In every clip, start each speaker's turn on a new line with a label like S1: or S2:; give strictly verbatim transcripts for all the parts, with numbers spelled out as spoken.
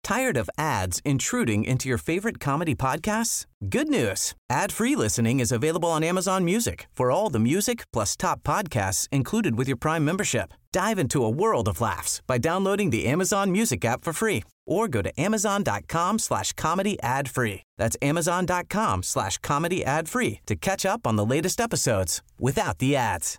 S1: Tired of ads intruding into your favorite comedy podcasts? Good news. Ad-free listening is available on Amazon Music for all the music plus top podcasts included with your Prime membership. Dive into a world of laughs by downloading the Amazon Music app for free or go to amazon.com slash comedy ad free. That's amazon.com slash comedy ad free to catch up on the latest episodes without the ads.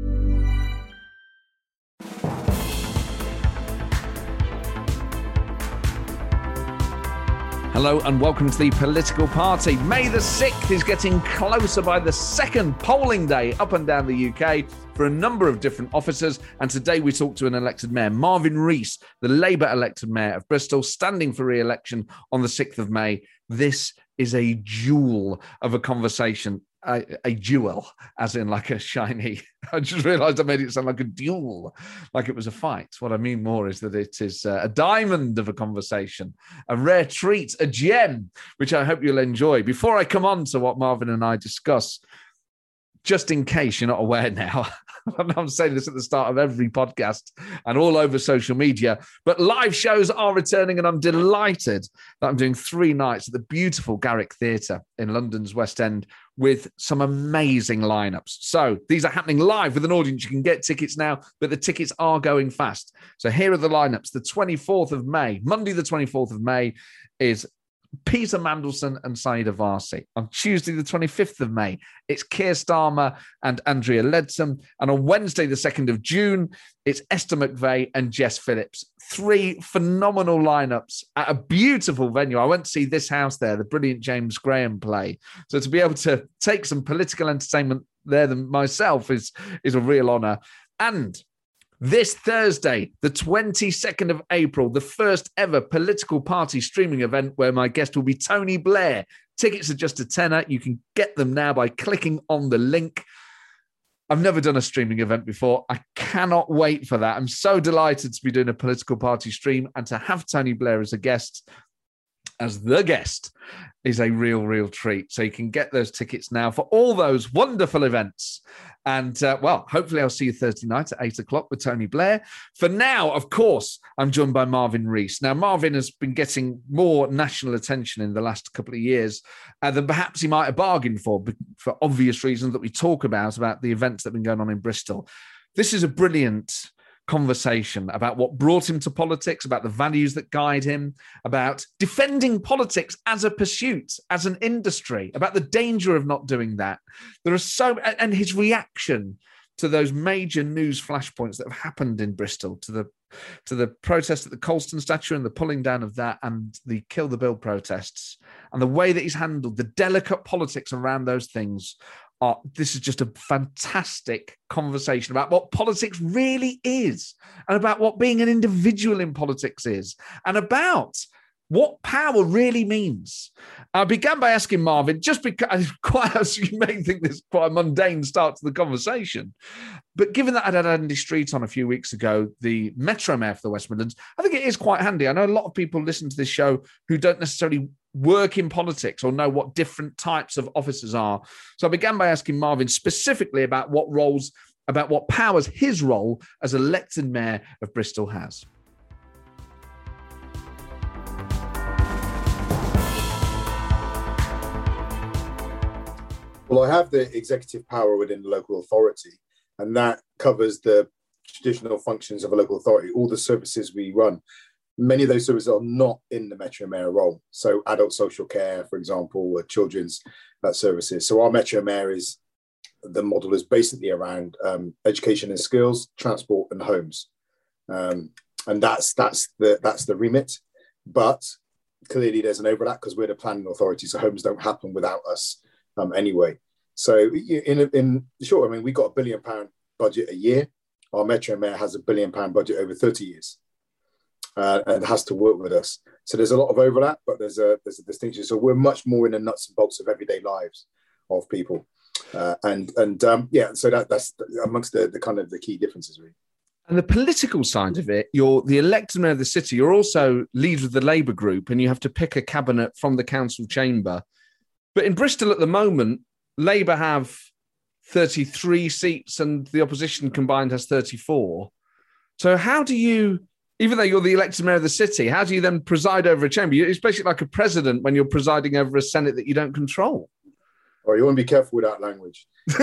S2: Hello and welcome to the Political Party. May the sixth is getting closer by the second polling day up and down the U K for a number of different offices. And today we talk to an elected mayor, Marvin Rees, the Labour elected mayor of Bristol, standing for re-election on the sixth of May. This is a jewel of a conversation. A, a jewel, as in like a shiny. I just realised I made it sound like a duel, like it was a fight. What I mean more is that it is uh, a diamond of a conversation, a rare treat, a gem, which I hope you'll enjoy. Before I come on to what Marvin and I discuss, just in case you're not aware now, I'm saying this at the start of every podcast and all over social media, but live shows are returning and I'm delighted that I'm doing three nights at the beautiful Garrick Theatre in London's West End with some amazing lineups. So these are happening live with an audience. You can get tickets now, but the tickets are going fast. So here are the lineups. The twenty-fourth of May, Monday the twenty-fourth of May is Peter Mandelson and Saida Varsi. On Tuesday, the twenty-fifth of May, it's Keir Starmer and Andrea Leadsom. And on Wednesday, the second of June, it's Esther McVeigh and Jess Phillips. Three phenomenal lineups at a beautiful venue. I went to see This House there, the brilliant James Graham play. So to be able to take some political entertainment there than myself is, is a real honour. And this Thursday, the twenty-second of April, the first ever political party streaming event where my guest will be Tony Blair. Tickets are just a tenner. You can get them now by clicking on the link. I've never done a streaming event before. I cannot wait for that. I'm so delighted to be doing a political party stream and to have Tony Blair as a guest, as the guest, is a real, real treat. So you can get those tickets now for all those wonderful events. And, uh, well, hopefully I'll see you Thursday night at eight o'clock with Tony Blair. For now, of course, I'm joined by Marvin Rees. Now, Marvin has been getting more national attention in the last couple of years uh, than perhaps he might have bargained for, for obvious reasons that we talk about, about the events that have been going on in Bristol. This is a brilliant conversation about what brought him to politics, about the values that guide him, about defending politics as a pursuit, as an industry, about the danger of not doing that. There are so, and his reaction to those major news flashpoints that have happened in Bristol, to the to the protest at the Colston statue and the pulling down of that and the Kill the Bill protests, and the way that he's handled the delicate politics around those things. Uh, this is just a fantastic conversation about what politics really is and about what being an individual in politics is and about what power really means. I began by asking Marvin, just because, quite as you may think this is quite a mundane start to the conversation, but given that I had Andy Street on a few weeks ago, the Metro Mayor for the West Midlands, I think it is quite handy. I know a lot of people listen to this show who don't necessarily work in politics or know what different types of officers are. So I began by asking Marvin specifically about what roles, about what powers his role as elected mayor of Bristol has.
S3: Well, I have the executive power within the local authority, and that covers the traditional functions of a local authority, all the services we run. Many of those services are not in the Metro Mayor role. So adult social care, for example, or children's uh, services. So our Metro Mayor is, the model is basically around um, education and skills, transport and homes. Um, and that's that's the that's the remit. But clearly there's an overlap because we're the planning authority, so homes don't happen without us um, anyway. So in, in short, I mean, we got a billion pound budget a year. Our Metro Mayor has a billion pound budget over thirty years. Uh, and has to work with us. So there's a lot of overlap, but there's a there's a distinction. So we're much more in the nuts and bolts of everyday lives of people, uh, and and um, yeah. So that that's amongst the, the kind of the key differences, really.
S2: And the political side of it, you're the elected mayor of the city. You're also leader of the Labour group, and you have to pick a cabinet from the council chamber. But in Bristol at the moment, Labour have thirty-three seats, and the opposition combined has thirty-four. So how do you Even though you're the elected mayor of the city, how do you then preside over a chamber? It's basically like a president when you're presiding over a Senate that you don't control.
S3: Oh, you want to be careful with that language. So,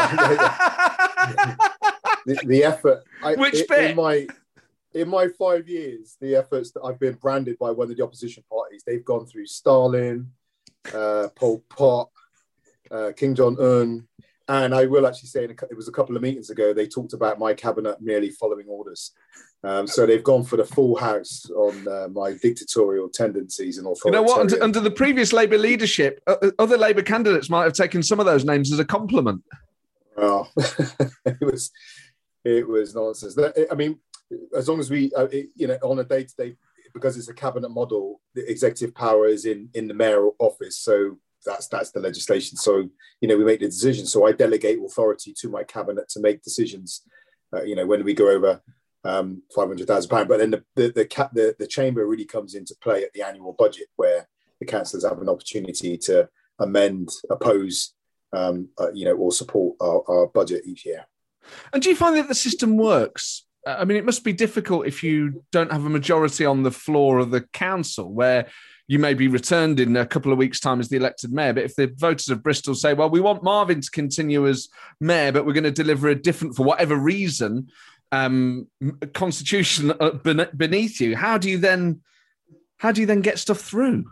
S3: uh, the, the effort. I,
S2: Which
S3: in,
S2: bit?
S3: In my, in my five years, the efforts that I've been branded by one of the opposition parties, they've gone through Stalin, uh, Pol Pot, uh, Kim Jong-un. And I will actually say, in a, it was a couple of meetings ago, they talked about my cabinet merely following orders. Um, so they've gone for the full house on uh, my dictatorial tendencies and authoritarian.
S2: You know what? Under, under the previous Labour leadership, uh, other Labour candidates might have taken some of those names as a compliment.
S3: Well, it was it was nonsense. I mean, as long as we, uh, it, you know, on a day-to-day, because it's a cabinet model, the executive power is in in the mayor office. So that's that's the legislation. So, you know, we make the decision. So I delegate authority to my cabinet to make decisions. Uh, you know, when we go over um, five hundred thousand pounds, but then the the the, cap, the the chamber really comes into play at the annual budget, where the councillors have an opportunity to amend, oppose, um, uh, you know, or support our, our budget each year.
S2: And do you find that the system works? I mean, it must be difficult if you don't have a majority on the floor of the council, where you may be returned in a couple of weeks' time as the elected mayor. But if the voters of Bristol say, well, we want Marvin to continue as mayor, but we're going to deliver a different, for whatever reason, um, constitution beneath you, how do you then, how do you then get stuff through?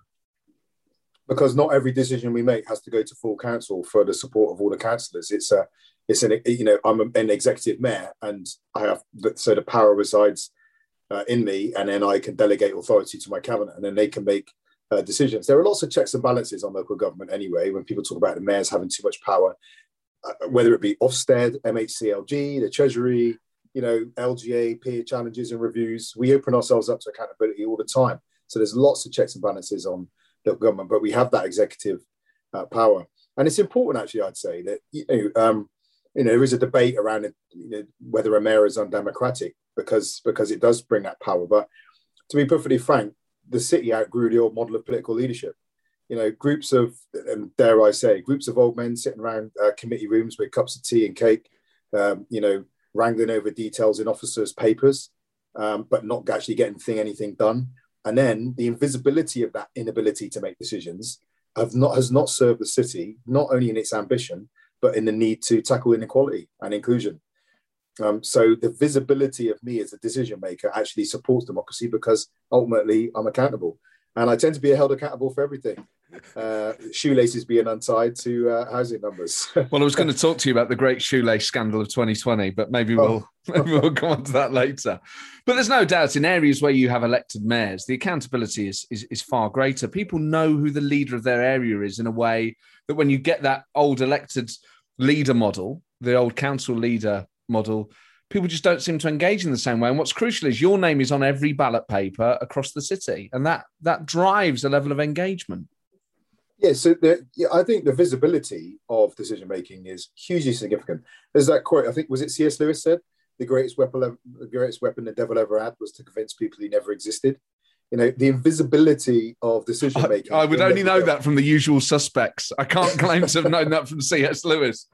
S3: Because not every decision we make has to go to full council for the support of all the councillors. It's a, it's an, you know, I'm an executive mayor, and I have, so the power resides uh, in me, and then I can delegate authority to my cabinet, and then they can make uh, decisions. There are lots of checks and balances on local government anyway. When people talk about the mayors having too much power, uh, whether it be Ofsted, M H C L G, the Treasury, you know, L G A, peer challenges and reviews, we open ourselves up to accountability all the time. So there's lots of checks and balances on local government, but we have that executive uh, power. And it's important, actually, I'd say, that, you know, um, you know, there is a debate around it, you know, whether a mayor is undemocratic, because, because it does bring that power. But to be perfectly frank, the city outgrew the old model of political leadership. You know, groups of, and dare I say, groups of old men sitting around uh, committee rooms with cups of tea and cake, um, you know, wrangling over details in officers' papers, um, but not actually getting thing, anything done. And then the invisibility of that inability to make decisions have not, has not served the city, not only in its ambition, but in the need to tackle inequality and inclusion. Um, so the visibility of me as a decision maker actually supports democracy, because ultimately I'm accountable. And I tend to be held accountable for everything. Uh, shoelaces being untied to uh, housing numbers.
S2: Well, I was going to talk to you about the great shoelace scandal of twenty twenty, but maybe we'll, oh. maybe we'll come on to that later. But there's no doubt in areas where you have elected mayors, the accountability is, is, is far greater. People know who the leader of their area is in a way that when you get that old elected leader model, the old council leader model, people just don't seem to engage in the same way. And what's crucial is your name is on every ballot paper across the city. And that that drives a level of engagement.
S3: Yeah, so the, yeah, I think the visibility of decision-making is hugely significant. There's that quote, I think, was it C S Lewis said, the greatest weapon, the greatest weapon the devil ever had was to convince people he never existed. You know, the invisibility of decision-making.
S2: I, I would only know that from The Usual Suspects. I can't claim to have known that from C S Lewis.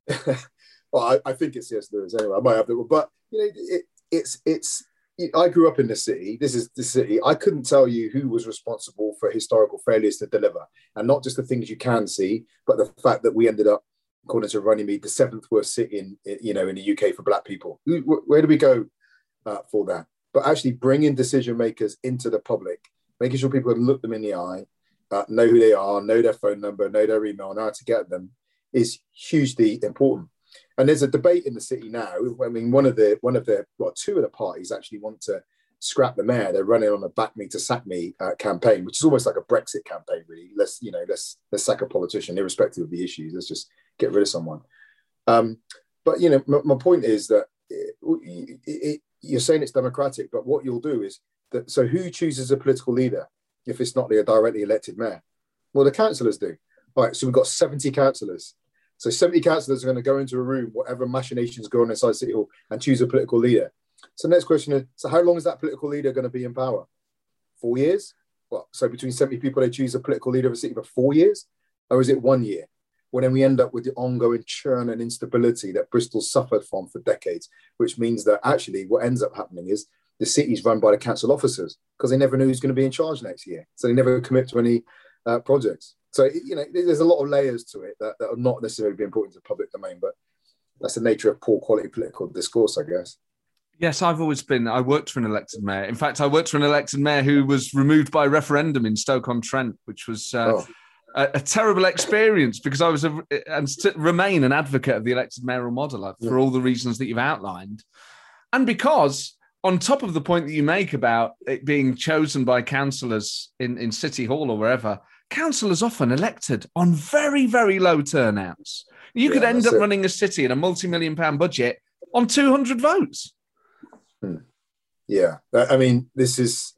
S3: Well, I, I think it's C S Lewis anyway. I might have that, but you know, it, it's it's. I grew up in the city. This is the city. I couldn't tell you who was responsible for historical failures to deliver, and not just the things you can see, but the fact that we ended up, according to Runnymede, the seventh worst city in, you know, in the U K for Black people. Where do we go uh, for that? But actually bringing decision makers into the public, making sure people can look them in the eye, uh, know who they are, know their phone number, know their email, know how to get them, is hugely important. And there's a debate in the city now. I mean, one of the one of the well, two of the parties actually want to scrap the mayor. They're running on a "back me to sack me" uh, campaign, which is almost like a Brexit campaign, really. Let's you know, let's let's sack a politician, irrespective of the issues. Let's just get rid of someone. Um, but you know, my, my point is that it, it, it, you're saying it's democratic, but what you'll do is that. So, who chooses a political leader if it's not the directly elected mayor? Well, the councillors do. All right, so we've got seventy councillors. So seventy councillors are going to go into a room, whatever machinations go on inside City Hall, and choose a political leader. So the next question is, so how long is that political leader going to be in power? Four years? Well, so between seventy people, they choose a political leader of a city for four years? Or is it one year? Well, then we end up with the ongoing churn and instability that Bristol suffered from for decades, which means that actually what ends up happening is the city's run by the council officers because they never know who's going to be in charge next year. So they never commit to any uh, projects. So, you know, there's a lot of layers to it that, that are not necessarily being brought into the public domain, but that's the nature of poor quality political discourse, I guess.
S2: Yes, I've always been, I worked for an elected mayor. In fact, I worked for an elected mayor who was removed by referendum in Stoke-on-Trent, which was uh, oh. a, a terrible experience because I was a, and st- remain an advocate of the elected mayoral model for yeah. all the reasons that you've outlined. And because on top of the point that you make about it being chosen by councillors in, in City Hall or wherever, councillors often elected on very, very low turnouts. You yeah, could end up it. running a city in a multi-million pound budget on two hundred votes.
S3: Hmm. Yeah, I mean, this is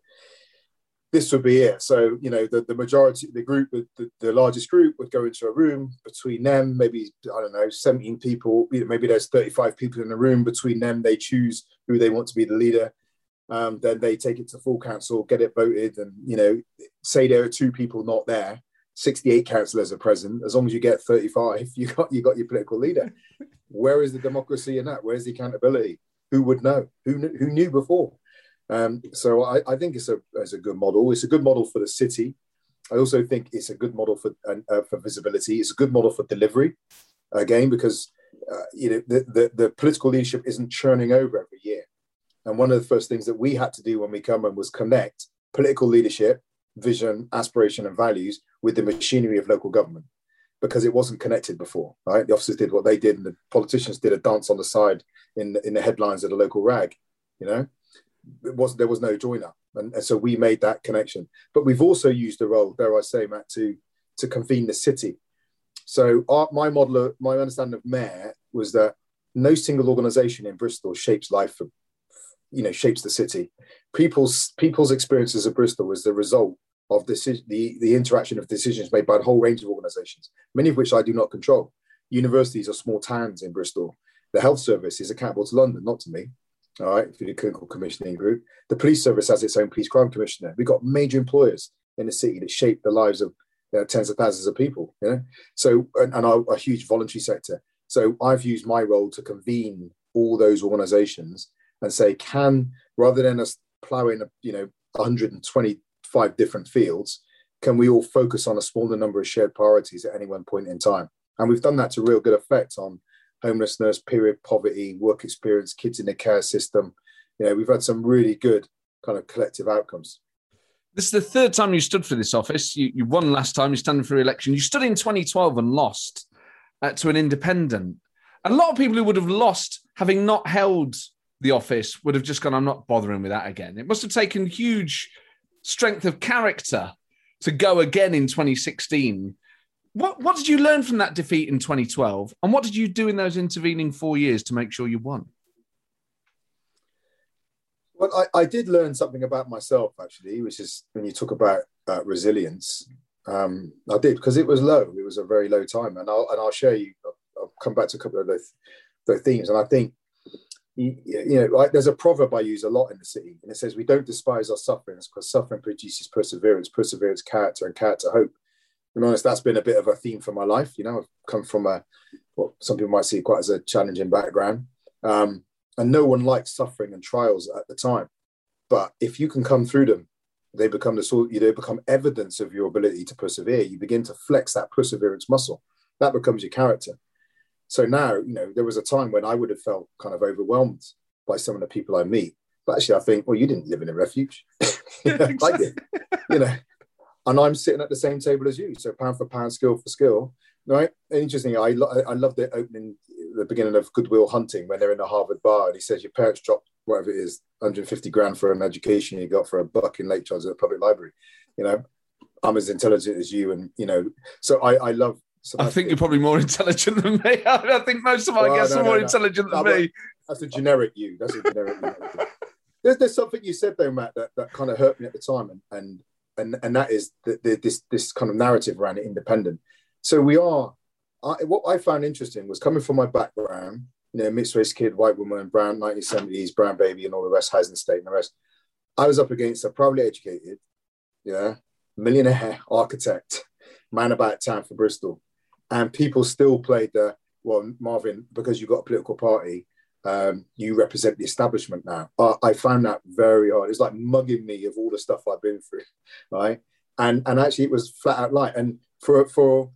S3: this would be it. So, you know, the, the majority, the group, the, the largest group would go into a room. Between them, maybe, I don't know, seventeen people, maybe there's thirty-five people in the room. Between them, they choose who they want to be the leader. Um, then they take it to full council, get it voted, and, you know, say there are two people not there. sixty-eight councillors are present. As long as you get thirty-five, you got you got your political leader. Where is the democracy in that? Where's the accountability? Who would know? Who knew, who knew before? Um, so I, I think it's a it's a good model. It's a good model for the city. I also think it's a good model for uh, for visibility. It's a good model for delivery, again, because uh, you know the, the the political leadership isn't churning over every year. And one of the first things that we had to do when we come in was connect political leadership, vision, aspiration, and values with the machinery of local government, because it wasn't connected before. Right, the officers did what they did, and the politicians did a dance on the side in in the headlines of the local rag. You know. It was there was no join up, and, and so we made that connection. But we've also used the role, dare I say, Matt, to to convene the city. So our, my model, of, my understanding of mayor was that no single organisation in Bristol shapes life for, you know, shapes the city. People's people's experiences of Bristol was the result of the the the interaction of decisions made by a whole range of organisations, many of which I do not control. Universities are small towns in Bristol. The health service is accountable to London, not to me. All right, through the clinical commissioning group. The police service has its own police crime commissioner. We've got major employers in the city that shape the lives of you know, tens of thousands of people, you know. So, and, and our, a huge voluntary sector. So I've used my role to convene all those organizations and say, can, rather than us plowing, you know, one hundred twenty-five different fields, can we all focus on a smaller number of shared priorities at any one point in time? And we've done that to real good effect on homelessness, period poverty, work experience, kids in the care system. You know, we've had some really good kind of collective outcomes.
S2: This is the third time you stood for this office. You, you won last time, you're standing for election. You stood in twenty twelve and lost uh, to an independent. A lot of people who would have lost, having not held the office, would have just gone, I'm not bothering with that again. It must have taken huge strength of character to go again in twenty sixteen. What what did you learn from that defeat in twenty twelve? And what did you do in those intervening four years to make sure you won?
S3: Well, I, I did learn something about myself, actually, which is when you talk about uh, resilience. Um, I did, because it was low. It was a very low time. And I'll, and I'll share you, I'll, I'll come back to a couple of those, those themes. And I think, you, you know, like, there's a proverb I use a lot in the city. And it says, we don't despise our sufferings because suffering produces perseverance, perseverance, character, and character, hope. To be honest, that's been a bit of a theme for my life. You know, I've come from a, what some people might see quite as a challenging background. Um, and no one likes suffering and trials at the time. But if you can come through them, they become the sort, you know, become evidence of your ability to persevere. You begin to flex that perseverance muscle. That becomes your character. So now, you know, there was a time when I would have felt kind of overwhelmed by some of the people I meet. But actually, I think, well, you didn't live in a refuge. You know, I did, you know. And I'm sitting at the same table as you. So pound for pound, skill for skill, right? And interestingly, I, lo- I love the opening, the beginning of Good Will Hunting when they're in the Harvard bar. And he says, your parents dropped whatever it is, one hundred fifty grand for an education you got for a buck in Lake Charles at a public library. You know, I'm as intelligent as you. And, you know, so I, I love. So
S2: I think you're probably more intelligent than me. I think most of our well, guests no, are more no, intelligent no. than no, me.
S3: That's a generic you. That's a generic you. There's, there's something you said though, Matt, that, that kind of hurt me at the time. And, and And and that is the, the, this this kind of narrative around it, independent. So we are. I, what I found interesting was coming from my background, you know, mixed race kid, white woman, brown, nineteen seventies, brown baby, and all the rest, housing state and the rest. I was up against a privately educated, yeah, millionaire architect, man about town for Bristol, and people still played the well, Marvin, because you got a political party, um, you represent the establishment now. Uh, I found that very hard. It's like mugging me of all the stuff I've been through, right? And and actually, it was flat out lie. And for for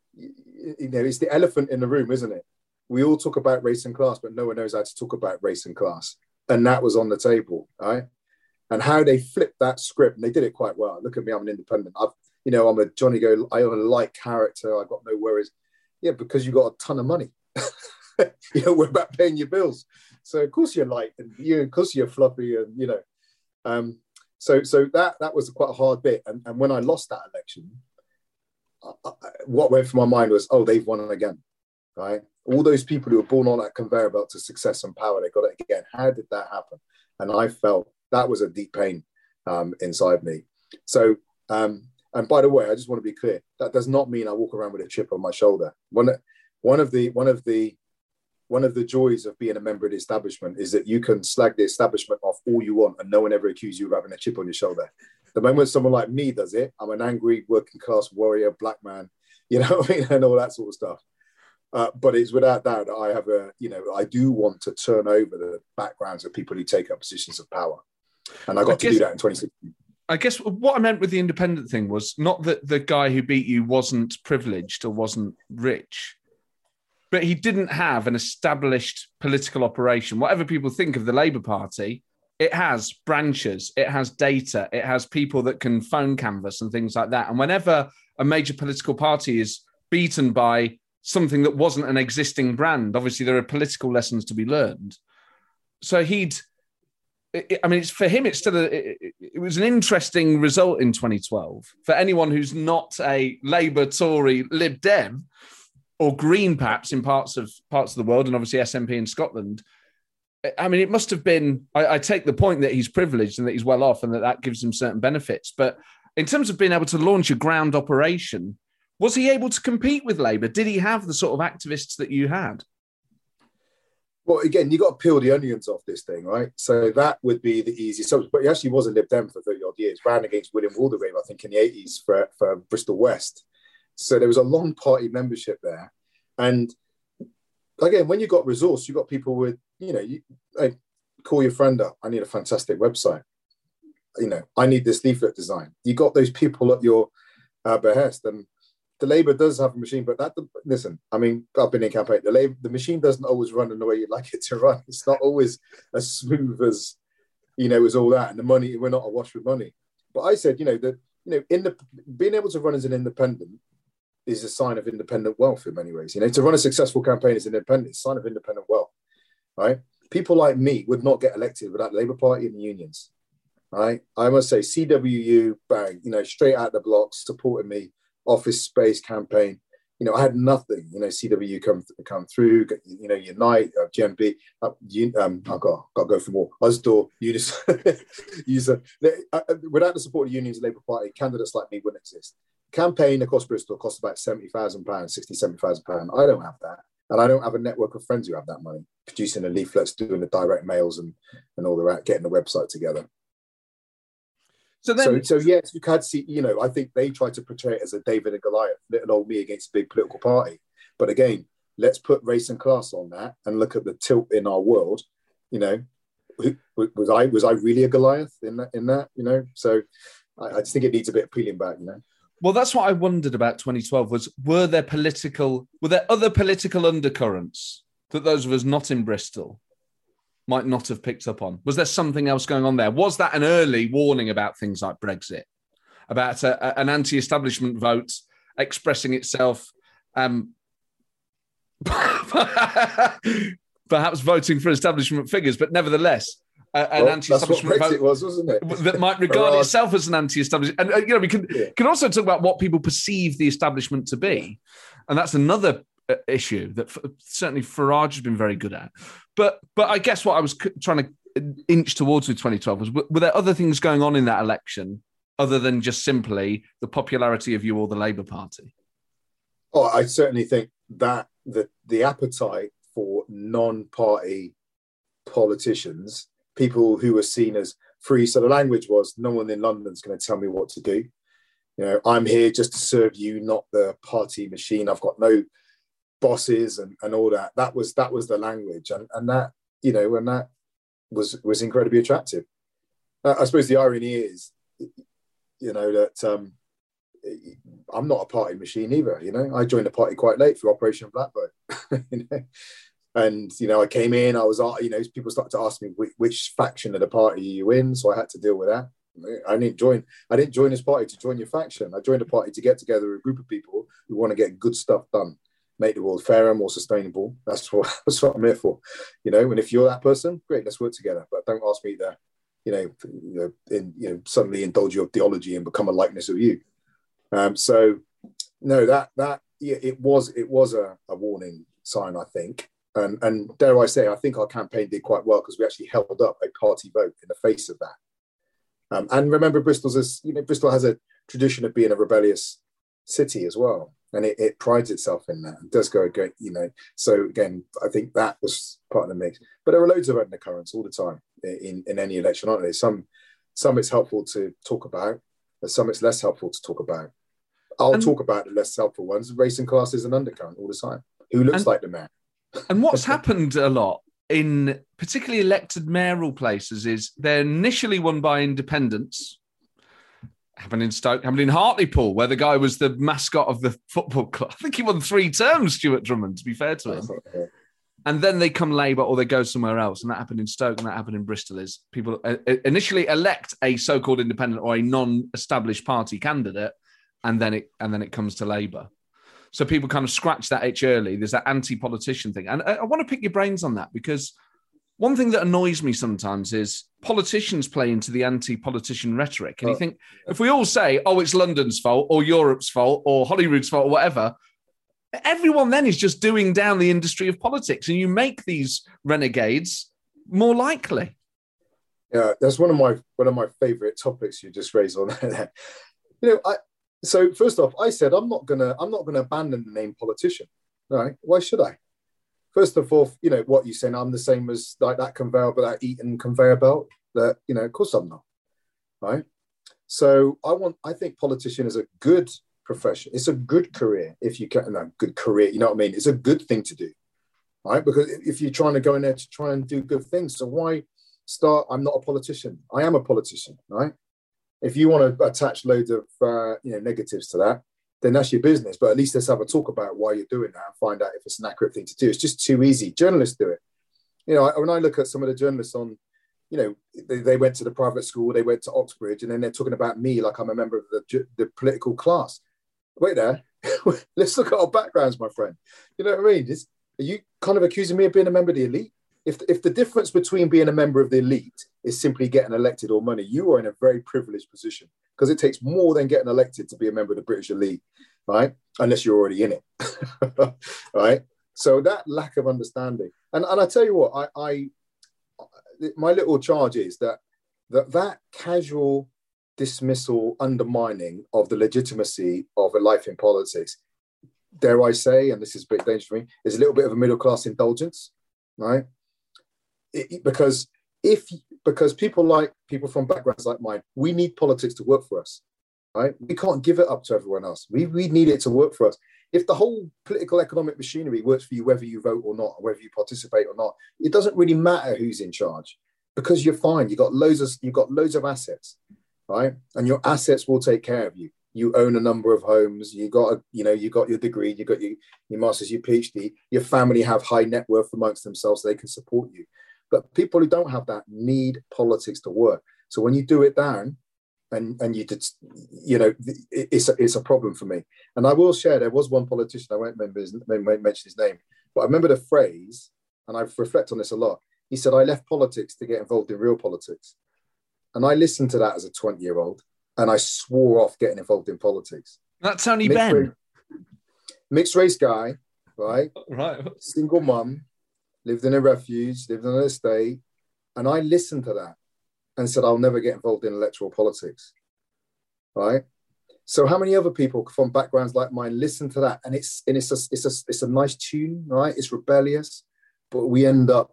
S3: you know, it's the elephant in the room, isn't it? We all talk about race and class, but no one knows how to talk about race and class. And that was on the table, right? And how they flipped that script, and they did it quite well. Look at me, I'm an independent. I've, you know, I'm a Johnny Go. I have a light character. I've got no worries. Yeah, because you got a ton of money. You know, we're about paying your bills. So of course you're light, and you, of course you're fluffy, and you know. Um, so so that that was quite a hard bit. And, and when I lost that election, I, I, what went through my mind was, oh, they've won again, right? All those people who were born on that conveyor belt to success and power, they got it again. How did that happen? And I felt that was a deep pain um, inside me. So, um, and by the way, I just want to be clear, that does not mean I walk around with a chip on my shoulder. One, one of the, one of the, one of the joys of being a member of the establishment is that you can slag the establishment off all you want and no one ever accuses you of having a chip on your shoulder. The moment someone like me does it, I'm an angry working class warrior, black man, you know what I mean, and all that sort of stuff. Uh, but it's without doubt that I have a, you know, I do want to turn over the backgrounds of people who take up positions of power. And I got I to guess, do that in twenty sixteen.
S2: I guess what I meant with the independent thing was not that the guy who beat you wasn't privileged or wasn't rich, but he didn't have an established political operation. Whatever people think of the Labour Party, it has branches, it has data, it has people that can phone canvass and things like that. And whenever a major political party is beaten by something that wasn't an existing brand, obviously there are political lessons to be learned. So he'd, I mean, it's for him, it's still a, it, it was an interesting result in twenty twelve for anyone who's not a Labour, Tory, Lib Dem, or Green perhaps in parts of parts of the world, and obviously S N P in Scotland. I mean, it must have been, I, I take the point that he's privileged and that he's well off and that that gives him certain benefits. But in terms of being able to launch a ground operation, was he able to compete with Labour? Did he have the sort of activists that you had?
S3: Well, again, you got to peel the onions off this thing, right? So that would be the easiest. So, but he actually was a Lib Dem for thirty odd years, ran against William Waldegrave, I think, in the eighties for, for Bristol West. So there was a long party membership there. And again, when you got resource, you got people with, you know, you hey, call your friend up. I need a fantastic website. You know, I need this leaflet design. You got those people at your uh, behest. And the Labour does have a machine, but that, listen, I mean, I've been in campaign. The Labour, the machine doesn't always run in the way you'd like it to run. It's not always as smooth as, you know, as all that. And the money, we're not awash with money. But I said, you know, that, you know, in the being able to run as an independent is a sign of independent wealth in many ways. You know, to run a successful campaign as an independent is a sign of independent wealth, right? People like me would not get elected without the Labour Party and the unions, right? I must say, C W U, bang, you know, straight out the blocks, supporting me, office space campaign. You know, I had nothing. You know, C W U come come through. You know, Unite, uh, G M B. Uh, um, I've got got to go for more. Usdaw, Unis, user. Uh, without the support of the unions, the Labour Party, candidates like me wouldn't exist. Campaign across Bristol costs about seventy thousand pounds, sixty, seventy thousand pounds. I don't have that, and I don't have a network of friends who have that money. Producing the leaflets, doing the direct mails, and and all the that, getting the website together. So, then, so, so yes, you could see, you know, I think they try to portray it as a David and Goliath, little old me against a big political party. But again, let's put race and class on that and look at the tilt in our world. You know, was I was I really a Goliath in that? In that, you know, so I, I just think it needs a bit of peeling back. You know.
S2: Well, that's what I wondered about twenty twelve. Was were there political, were there other political undercurrents that those of us not in Bristol might not have picked up on? Was there something else going on there? Was that an early warning about things like Brexit, about a, a, an anti-establishment vote expressing itself, um, perhaps voting for establishment figures, but nevertheless, uh, an
S3: well,
S2: anti-establishment
S3: that's what Brexit
S2: vote
S3: was, wasn't it?
S2: that might regard itself as an anti-establishment. And uh, you know, we can yeah. can also talk about what people perceive the establishment to be, and that's another issue that f- certainly Farage has been very good at. But but I guess what I was c- trying to inch towards with twenty twelve was, were there other things going on in that election other than just simply the popularity of you or the Labour Party?
S3: Oh, I certainly think that the, the appetite for non-party politicians, people who were seen as free, so the language was, no one in London's going to tell me what to do. You know, I'm here just to serve you, not the party machine. I've got no bosses and, and all that. That was that was the language, and and that you know, and that was was incredibly attractive. Uh, I suppose the irony is, you know, that um, I'm not a party machine either. You know, I joined the party quite late through Operation Blackbird. You know? And, you know, I came in, I was, you know, people started to ask me which, which faction of the party are you in? So I had to deal with that. I didn't join, I didn't join this party to join your faction. I joined a party to get together with a group of people who want to get good stuff done, make the world fairer, more sustainable. That's what, that's what I'm here for. You know, and if you're that person, great, let's work together. But don't ask me to, you know, you know, in, you know, suddenly indulge your theology and become a likeness of you. Um, so no, that, that, yeah, it was, it was a, a warning sign, I think. And, and dare I say, I think our campaign did quite well because we actually held up a party vote in the face of that. Um, and remember, Bristol's, as, you know, Bristol has a tradition of being a rebellious city as well, and it, it prides itself in that. It does go again, you know. So again, I think that was part of the mix. But there are loads of undercurrents all the time in, in any election, aren't there? Some, some it's helpful to talk about, and some it's less helpful to talk about. I'll and, talk about the less helpful ones. Race and class is an undercurrent all the time. Who looks and, like the mayor?
S2: And what's happened a lot in particularly elected mayoral places is they're initially won by independents. Happened in Stoke, happened in Hartlepool, where the guy was the mascot of the football club. I think he won three terms, Stuart Drummond, to be fair to him. And then they come Labour or they go somewhere else. And that happened in Stoke and that happened in Bristol is people initially elect a so-called independent or a non-established party candidate, and then it and then it comes to Labour. So people kind of scratch that itch early. There's that anti-politician thing. And I, I want to pick your brains on that because one thing that annoys me sometimes is politicians play into the anti-politician rhetoric. And you think, if we all say, oh, it's London's fault or Europe's fault or Holyrood's fault or whatever, everyone then is just doing down the industry of politics and you make these renegades more likely.
S3: Yeah, that's one of my one of my favourite topics you just raised on there. You know, I So first off, I said I'm not gonna I'm not gonna abandon the name politician. Right? Why should I? First of all, you know what you're saying. I'm the same as like that conveyor belt, that Eton conveyor belt. That you know, of course I'm not. Right? So I want. I think politician is a good profession. It's a good career if you can. No, good career. You know what I mean? It's a good thing to do. Right? Because if you're trying to go in there to try and do good things, so why start? I'm not a politician. I am a politician. Right? If you want to attach loads of uh, you know negatives to that, then that's your business. But at least let's have a talk about why you're doing that and find out if it's an accurate thing to do. It's just too easy. Journalists do it. You know, when I look at some of the journalists on, you know, they, they went to the private school, they went to Oxbridge, and then they're talking about me like I'm a member of the, the political class. Wait there. Let's look at our backgrounds, my friend. You know what I mean? It's, are you kind of accusing me of being a member of the elite? If, if the difference between being a member of the elite is simply getting elected or money, you are in a very privileged position because it takes more than getting elected to be a member of the British elite, right? Unless you're already in it, right? So that lack of understanding. And, and I tell you what, I, I my little charge is that, that that casual dismissal, undermining of the legitimacy of a life in politics, dare I say, and this is a bit dangerous for me, is a little bit of a middle-class indulgence, right? It, because if because people like people from backgrounds like mine, we need politics to work for us, right? We can't give it up to everyone else. We we need it to work for us. If the whole political economic machinery works for you, whether you vote or not, or whether you participate or not, it doesn't really matter who's in charge because you're fine. You got loads of you got loads of assets, right? And your assets will take care of you. You own a number of homes. You got a, you know you got your degree. You got your your master's, your PhD. Your family have high net worth amongst themselves, so they can support you. But people who don't have that need politics to work. So when you do it down, and and you did, you know, it's a, it's a problem for me. And I will share. There was one politician, I won't remember his, won't mention his name, but I remember the phrase, and I've reflected on this a lot. He said, "I left politics to get involved in real politics," and I listened to that as a twenty-year-old, and I swore off getting involved in politics.
S2: That's Tony Benn,
S3: race, mixed race guy, right?
S2: Right,
S3: single mum. Lived in a refuge, lived on an estate, and I listened to that and said, I'll never get involved in electoral politics, right? So how many other people from backgrounds like mine listen to that? And it's and it's a, it's a, it's a nice tune, right? It's rebellious, but we end up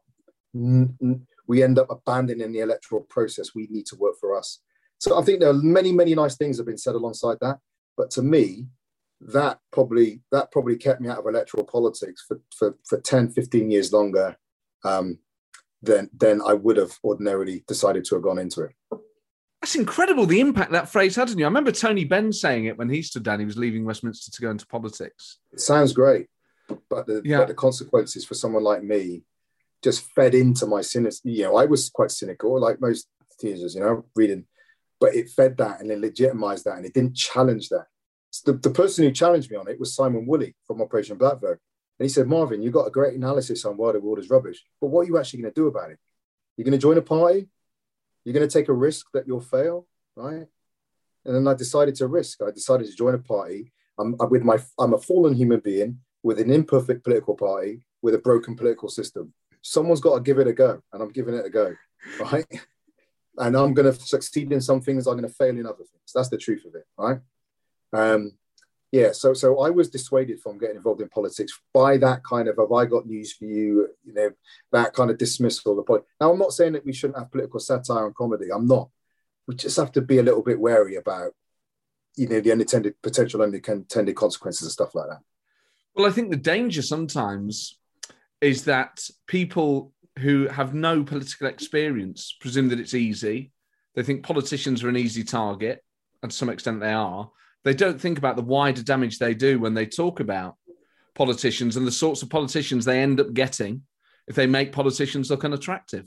S3: we end up abandoning the electoral process. We need to work for us. So I think there are many, many nice things have been said alongside that. But to me, that probably that probably kept me out of electoral politics for, for, for ten, fifteen years longer um, then then I would have ordinarily decided to have gone into it.
S2: That's incredible, the impact that phrase had on you. I remember Tony Benn saying it when he stood down. He was leaving Westminster to go into politics.
S3: It sounds great, but the, yeah. but the consequences for someone like me just fed into my cynicism. You know, I was quite cynical, like most teenagers, you know, reading, but it fed that and it legitimized that and it didn't challenge that. So the, the person who challenged me on it was Simon Woolley from Operation Blackbird. And he said, Marvin, you've got a great analysis on why the world is rubbish, but what are you actually going to do about it? You're going to join a party? You're going to take a risk that you'll fail, right? And then I decided to risk. I decided to join a party. I'm, I'm with my. I'm a fallen human being with an imperfect political party with a broken political system. Someone's got to give it a go, and I'm giving it a go, right? And I'm going to succeed in some things. I'm going to fail in other things. That's the truth of it, right? Um, yeah. So, so I was dissuaded from getting involved in politics by that kind of, have I got news for you? You know, that kind of dismissal of the point. Now, I'm not saying that we shouldn't have political satire and comedy. I'm not. We just have to be a little bit wary about, you know, the unintended, potential unintended consequences and stuff like that.
S2: Well, I think the danger sometimes is that people who have no political experience presume that it's easy. They think politicians are an easy target, and to some extent they are. They don't think about the wider damage they do when they talk about politicians and the sorts of politicians they end up getting if they make politicians look unattractive.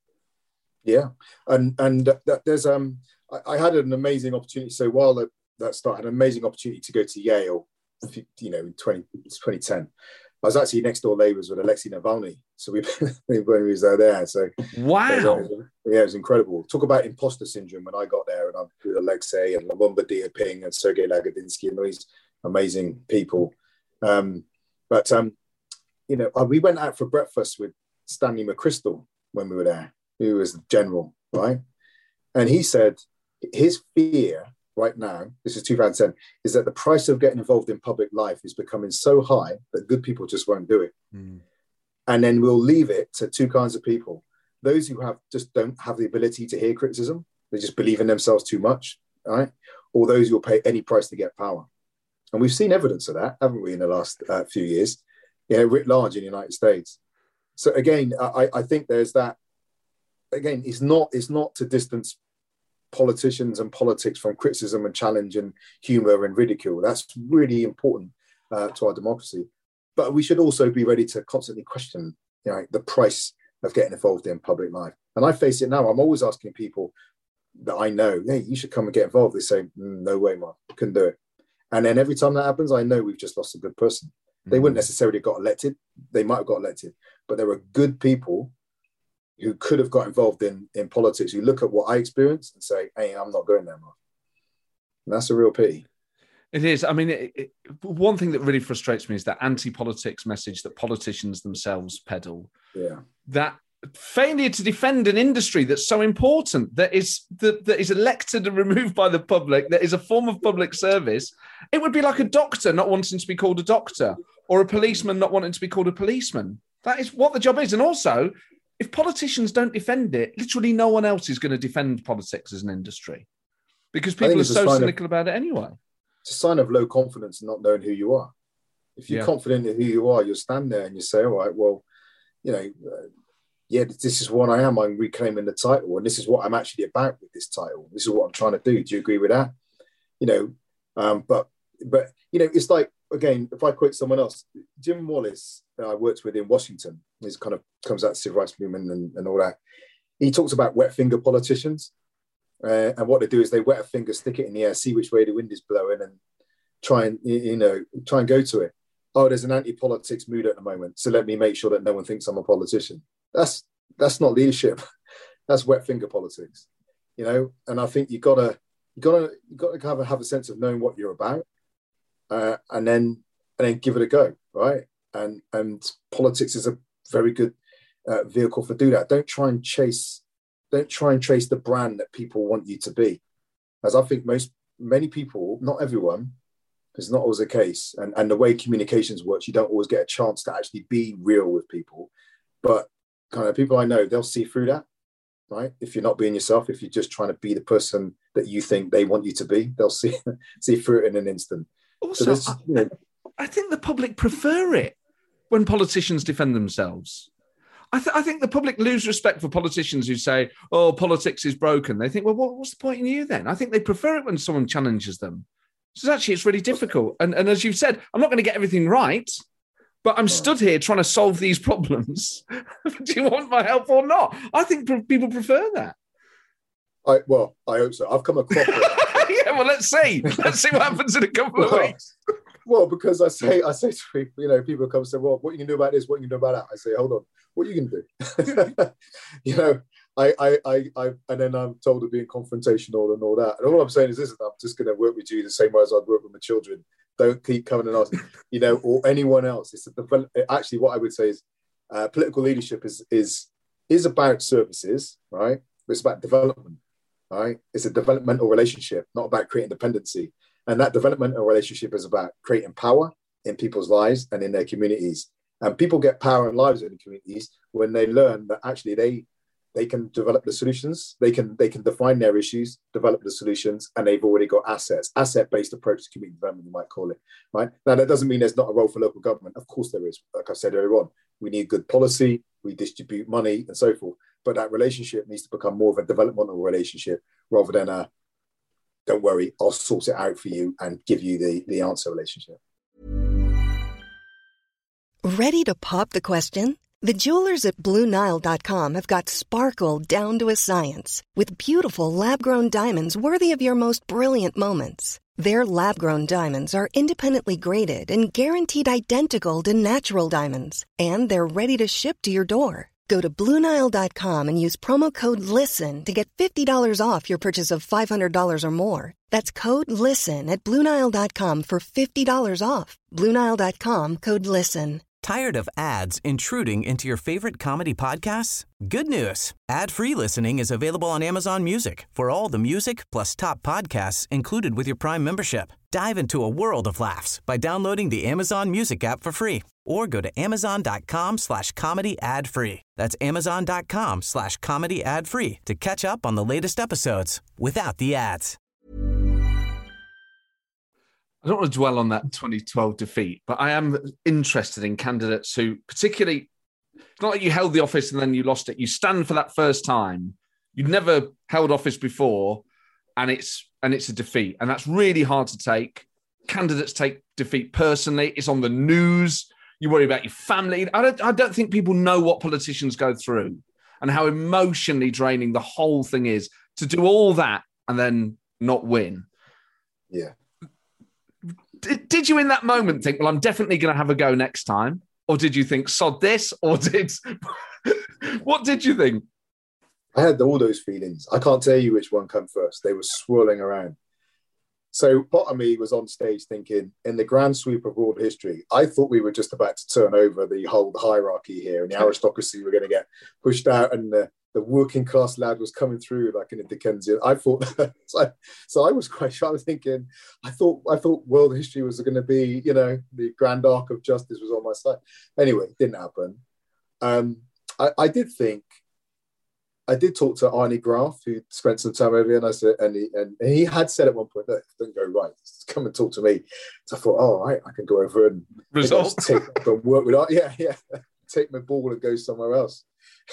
S3: Yeah, and and th- there's um, I, I had an amazing opportunity. So while that, that started, I had an amazing opportunity to go to Yale, you know, in twenty ten. I was actually next door neighbours with Alexei Navalny, so we when we was there. So
S2: wow,
S3: it was, yeah, it was incredible. Talk about imposter syndrome when I got there, and I'm with Alexei and Lumumba Diaping and Sergei Lagodinsky and all these amazing people. Um, but um, you know, we went out for breakfast with Stanley McChrystal when we were there, who was the general, right? And he said his fear right now, this is two thousand ten, is that the price of getting involved in public life is becoming so high that good people just won't do it. Mm. And then we'll leave it to two kinds of people. Those who have just don't have the ability to hear criticism, they just believe in themselves too much, right? Or those who will pay any price to get power. And we've seen evidence of that, haven't we, in the last uh, few years, you know, writ large in the United States. So again, I, I think there's that, again, it's not, it's not to distance politicians and politics from criticism and challenge and humor and ridicule. That's really important uh, to our democracy. But we should also be ready to constantly question, you know, the price of getting involved in public life. And I face it now. I'm always asking people that I know, hey, you should come and get involved. They say, mm, no way, Mark, I couldn't do it. And then every time that happens, I know we've just lost a good person. Mm-hmm. They wouldn't necessarily have got elected. They might have got elected, but there were good people who could have got involved in, in politics, who look at what I experienced and say, hey, I'm not going there, Mark. And that's a real pity.
S2: It is. I mean, it, it, one thing that really frustrates me is that anti-politics message that politicians themselves peddle.
S3: Yeah.
S2: That failure to defend an industry that's so important, that is that, that is elected and removed by the public, that is a form of public service. It would be like a doctor not wanting to be called a doctor, or a policeman not wanting to be called a policeman. That is what the job is. And also, if politicians don't defend it, literally no one else is going to defend politics as an industry, because people are so cynical of, about it anyway.
S3: It's a sign of low confidence and not knowing who you are. If you're yeah. confident in who you are, you'll stand there and you say, all right, well, you know, uh, yeah, this is what I am. I'm reclaiming the title, and this is what I'm actually about with this title. This is what I'm trying to do. Do you agree with that? You know, um, but, but you know, it's like, again, if I quote someone else, Jim Wallace, uh, I worked with in Washington, he's kind of comes out of the civil rights movement and, and all that. He talks about wet finger politicians. Uh, and what they do is they wet a finger, stick it in the air, see which way the wind is blowing, and try and, you know, try and go to it. Oh, there's an anti-politics mood at the moment, so let me make sure that no one thinks I'm a politician. That's that's not leadership. That's wet finger politics, you know. And I think you gotta you gotta you gotta have a, have a sense of knowing what you're about, uh, and then and then give it a go, right? And and politics is a very good uh, vehicle for do that. Don't try and chase. Don't try and trace the brand that people want you to be. As I think most, many people, not everyone, it's not always the case. And, and the way communications works, you don't always get a chance to actually be real with people. But kind of people I know, they'll see through that, right? If you're not being yourself, if you're just trying to be the person that you think they want you to be, they'll see, see through it in an instant.
S2: Also, so you know, I think the public prefer it when politicians defend themselves. I, th- I think the public lose respect for politicians who say, oh, politics is broken. They think, well, what, what's the point in you then? I think they prefer it when someone challenges them. So actually, it's really difficult. And, and as you've said, I'm not going to get everything right, but I'm stood here trying to solve these problems. Do you want my help or not? I think pre- people prefer that.
S3: I, well, I hope so. I've come across it.
S2: Yeah, well, let's see. Let's see what happens in a couple of
S3: well,
S2: weeks.
S3: Well, because I say, I say to people, you know, people come and say, well, what you can do about this, what you can do about that. I say, hold on, what are you going to do? you know, I, I, I, I, and then I'm told to be confrontational and all that. And all I'm saying is this, I'm just going to work with you the same way as I'd work with my children. Don't keep coming and asking, you know, or anyone else. It's a develop- actually what I would say is uh, political leadership is, is, is about services, right? It's about development, right? It's a developmental relationship, not about creating dependency. And that developmental relationship is about creating power in people's lives and in their communities. And people get power and lives in the communities when they learn that actually they they can develop the solutions, they can they can define their issues, develop the solutions, and they've already got assets, asset-based approach to community development, you might call it. Right now, that doesn't mean there's not a role for local government. Of course, there is. Like I said earlier on, we need good policy, we distribute money, and so forth. But that relationship needs to become more of a developmental relationship rather than a don't worry, I'll sort it out for you and give you the, the answer relationship.
S4: Ready to pop the question? The jewelers at Blue Nile dot com have got sparkle down to a science with beautiful lab-grown diamonds worthy of your most brilliant moments. Their lab-grown diamonds are independently graded and guaranteed identical to natural diamonds, and they're ready to ship to your door. Go to Blue Nile dot com and use promo code LISTEN to get fifty dollars off your purchase of five hundred dollars or more. That's code LISTEN at Blue Nile dot com for fifty dollars off. Blue Nile dot com, code LISTEN.
S1: Tired of ads intruding into your favorite comedy podcasts? Good news. Ad-free listening is available on Amazon Music for all the music plus top podcasts included with your Prime membership. Dive into a world of laughs by downloading the Amazon Music app for free or go to amazon.com slash comedy ad free. That's amazon.com slash comedy ad free to catch up on the latest episodes without the ads.
S2: I don't want to dwell on that twenty twelve defeat, but I am interested in candidates who particularly, it's not like you held the office and then you lost it. You stand for that first time. You'd never held office before and it's and it's a defeat. And that's really hard to take. Candidates take defeat personally. It's on the news. You worry about your family. I don't, I don't think people know what politicians go through and how emotionally draining the whole thing is to do all that and then not win.
S3: Yeah.
S2: Did, did you in that moment think, well, I'm definitely going to have a go next time? Or did you think, sod this? Or did... What did you think?
S3: I had all those feelings. I can't tell you which one came first. They were swirling around. So part of me was on stage thinking, in the grand sweep of world history, I thought we were just about to turn over the whole hierarchy here and the aristocracy were going to get pushed out and the, the working class lad was coming through like in a Dickensian. I thought, so, so I was quite sure. I was thinking, I thought I thought world history was going to be, you know, the grand arc of justice was on my side. Anyway, it didn't happen. Um, I, I did think, I did talk to Arnie Graf, who spent some time over here, and I said, and he, and he had said at one point, "Look, it didn't go right. Just come and talk to me." So I thought, "Oh, all right, I can go over and
S2: Results.
S3: take and work with Art. Yeah, yeah, take my ball and go somewhere else."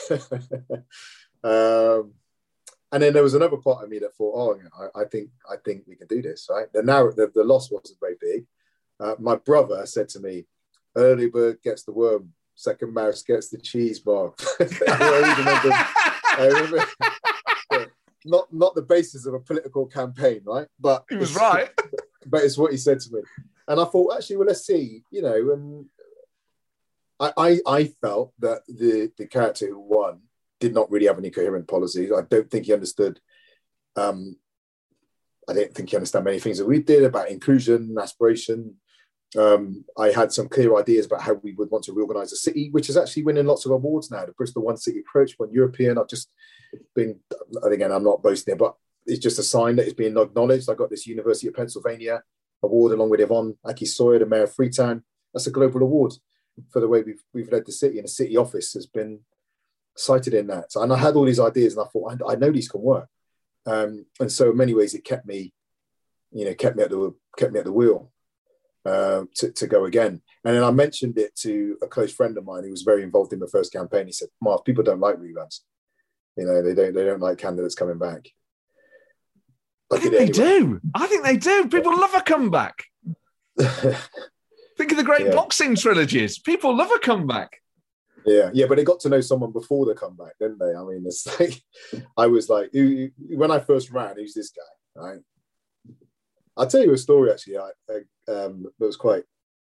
S3: um, and then there was another part of me that thought, "Oh, you know, I, I think, I think we can do this." Right? The narrow, the, the loss wasn't very big. Uh, my brother said to me, "Early bird gets the worm, second mouse gets the cheese bar." I remember. I remember, not not the basis of a political campaign, right? But
S2: he was right.
S3: But it's what he said to me, and I thought, actually, well, let's see, you know. And I I, I felt that the the character who won did not really have any coherent policies. I don't think he understood. Um, I didn't think he understood many things that we did about inclusion, aspiration. Um, I had some clear ideas about how we would want to reorganise the city, which is actually winning lots of awards now. The Bristol One City approach, one European. I've just been, again, I'm not boasting, but it's just a sign that it's being acknowledged. I got this University of Pennsylvania award along with Yvonne Aki-Sawyer, the mayor of Freetown. That's a global award for the way we've we've led the city, and the city office has been cited in that. So, and I had all these ideas, and I thought, I, I know these can work. Um, and so, in many ways, it kept me, you know, kept me at the kept me at the wheel. uh, to, to go again. And then I mentioned it to a close friend of mine who was very involved in the first campaign. He said, Marv, people don't like reruns. You know, they don't they don't like candidates coming back.
S2: I, I think they anyway. do. I think they do. People love a comeback. Think of the great yeah. boxing trilogies. People love a comeback.
S3: Yeah, yeah, but they got to know someone before the comeback, didn't they? I mean, it's like, I was like, when I first ran, who's this guy, right? I'll tell you a story, actually, I, I, um, that was quite,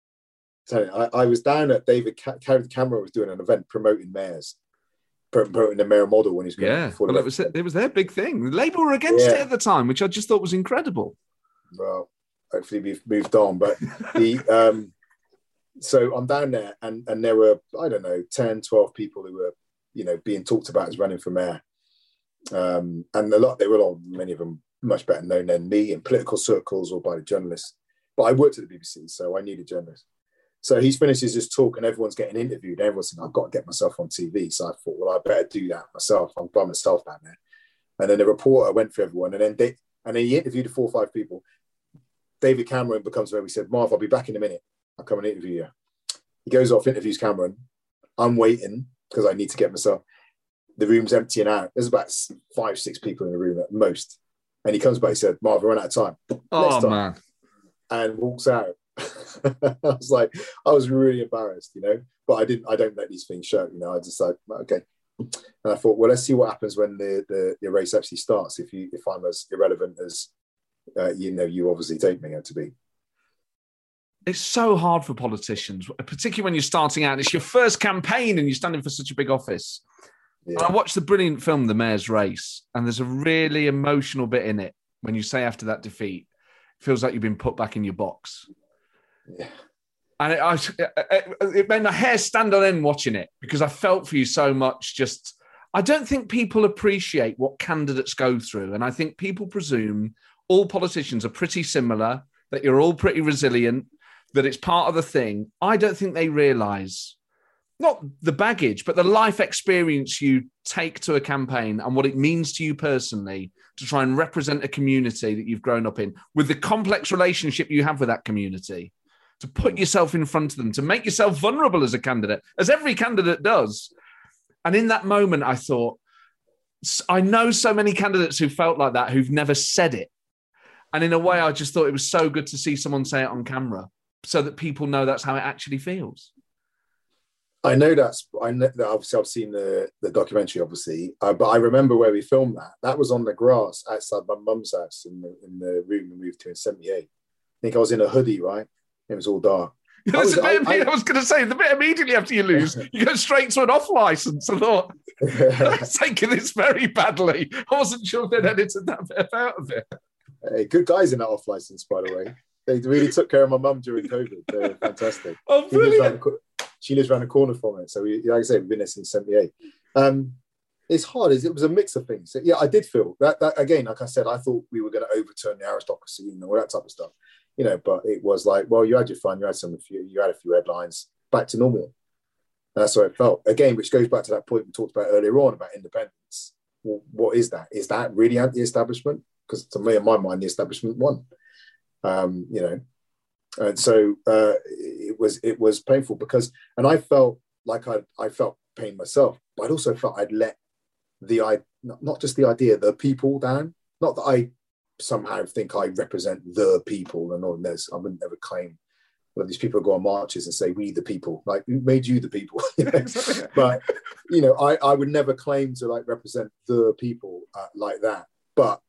S3: I, I was down at David Cameron was doing an event promoting mayors, promoting the mayor model when he's going
S2: yeah, well, it was, it was their big thing. Labour were against yeah. it at the time, which I just thought was incredible.
S3: Well, hopefully we've moved on, but the... Um, So I'm down there and, and there were, I don't know, ten, twelve people who were, you know, being talked about as running for mayor. Um, and a lot, they were all, many of them much better known than me in political circles or by the journalists. But I worked at the B B C, so I needed journalists. So he finishes his talk and everyone's getting interviewed. Everyone's saying, I've got to get myself on T V. So I thought, well, I better do that myself. I'm by myself down there. And then the reporter went for everyone. And then they, and then he interviewed four or five people. David Cameron becomes where we said, Marv, I'll be back in a minute. I'll come and interview you. He goes off, interviews Cameron. I'm waiting because I need to get myself. The room's emptying out. There's about five, six people in the room at most. And he comes back, he said, Marv, we're run out of time.
S2: Oh, time. man.
S3: And walks out. I was like, I was really embarrassed, you know, but I didn't, I don't let these things show, you know, I just like, okay. And I thought, well, let's see what happens when the, the, the race actually starts. If you, if I'm as irrelevant as, uh, you know, you obviously take me to be.
S2: It's so hard for politicians, particularly when you're starting out. It's your first campaign and you're standing for such a big office. Yeah. I watched the brilliant film, The Mayor's Race, and there's a really emotional bit in it when you say after that defeat, it feels like you've been put back in your box.
S3: Yeah.
S2: And it, I, it, it made my hair stand on end watching it because I felt for you so much. Just, I don't think people appreciate what candidates go through. And I think people presume all politicians are pretty similar, that you're all pretty resilient, that it's part of the thing. I don't think they realise, not the baggage, but the life experience you take to a campaign and what it means to you personally to try and represent a community that you've grown up in, with the complex relationship you have with that community, to put yourself in front of them, to make yourself vulnerable as a candidate, as every candidate does. And in that moment, I thought, I know so many candidates who felt like that, who've never said it. And in a way, I just thought it was so good to see someone say it on camera, so that people know that's how it actually feels.
S3: I know that's, I know that obviously I've seen the, the documentary, obviously, uh, but I remember where we filmed that. That was on the grass outside my mum's house in the, in the room we moved to in seventy-eight. I think I was in a hoodie, right? It was all dark.
S2: I was, I, I, I was going to say, the bit immediately after you lose, you go straight to an off license. I thought, I was taking this very badly. I wasn't sure they'd edited that bit out of it.
S3: Hey, good guys in that off license, by the way. They really took care of my mum during COVID. They're fantastic.
S2: Oh, brilliant.
S3: She lives around the corner from it. So, we, like I said, we've been there since seventy-eight. Um, it's hard. It was a mix of things. Yeah, I did feel that, that, again, like I said, I thought we were going to overturn the aristocracy and all that type of stuff. You know, but it was like, well, you had your fun. You had some, you had a few headlines, back to normal. And that's how it felt. Again, which goes back to that point we talked about earlier on about independence. Well, what is that? Is that really anti-establishment? Because to me, in my mind, the establishment won. Um, you know, and so uh, it was it was painful because, and I felt like I I felt pain myself, but I also felt I'd let the I not, not just the idea, the people down. Not that I somehow think I represent the people, and all this. I wouldn't ever claim that these people go on marches and say we the people. Like, who made you the people? You know? But you know, I I would never claim to like represent the people uh, like that. But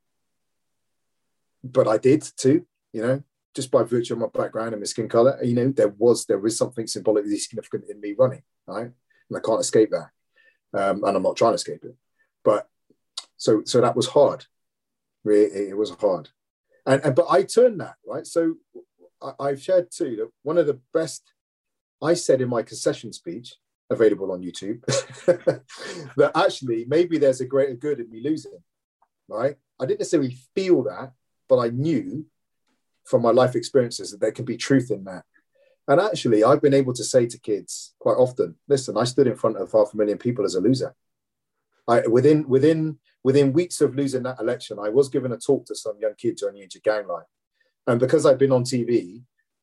S3: but I did too. You know, just by virtue of my background and my skin color, you know, there was there is something symbolically significant in me running, right? And I can't escape that, um, and I'm not trying to escape it. But so so that was hard. Really, it was hard, and, and but I turned that right. So I, I've shared too that one of the best I said in my concession speech, available on YouTube, that actually maybe there's a greater good in me losing. Right? I didn't necessarily feel that, but I knew from my life experiences that there can be truth in that. And actually, I've been able to say to kids quite often, listen, I stood in front of half a million people as a loser. I, within, within, within weeks of losing that election, I was given a talk to some young kids on the age of gang life. And because I've been on T V,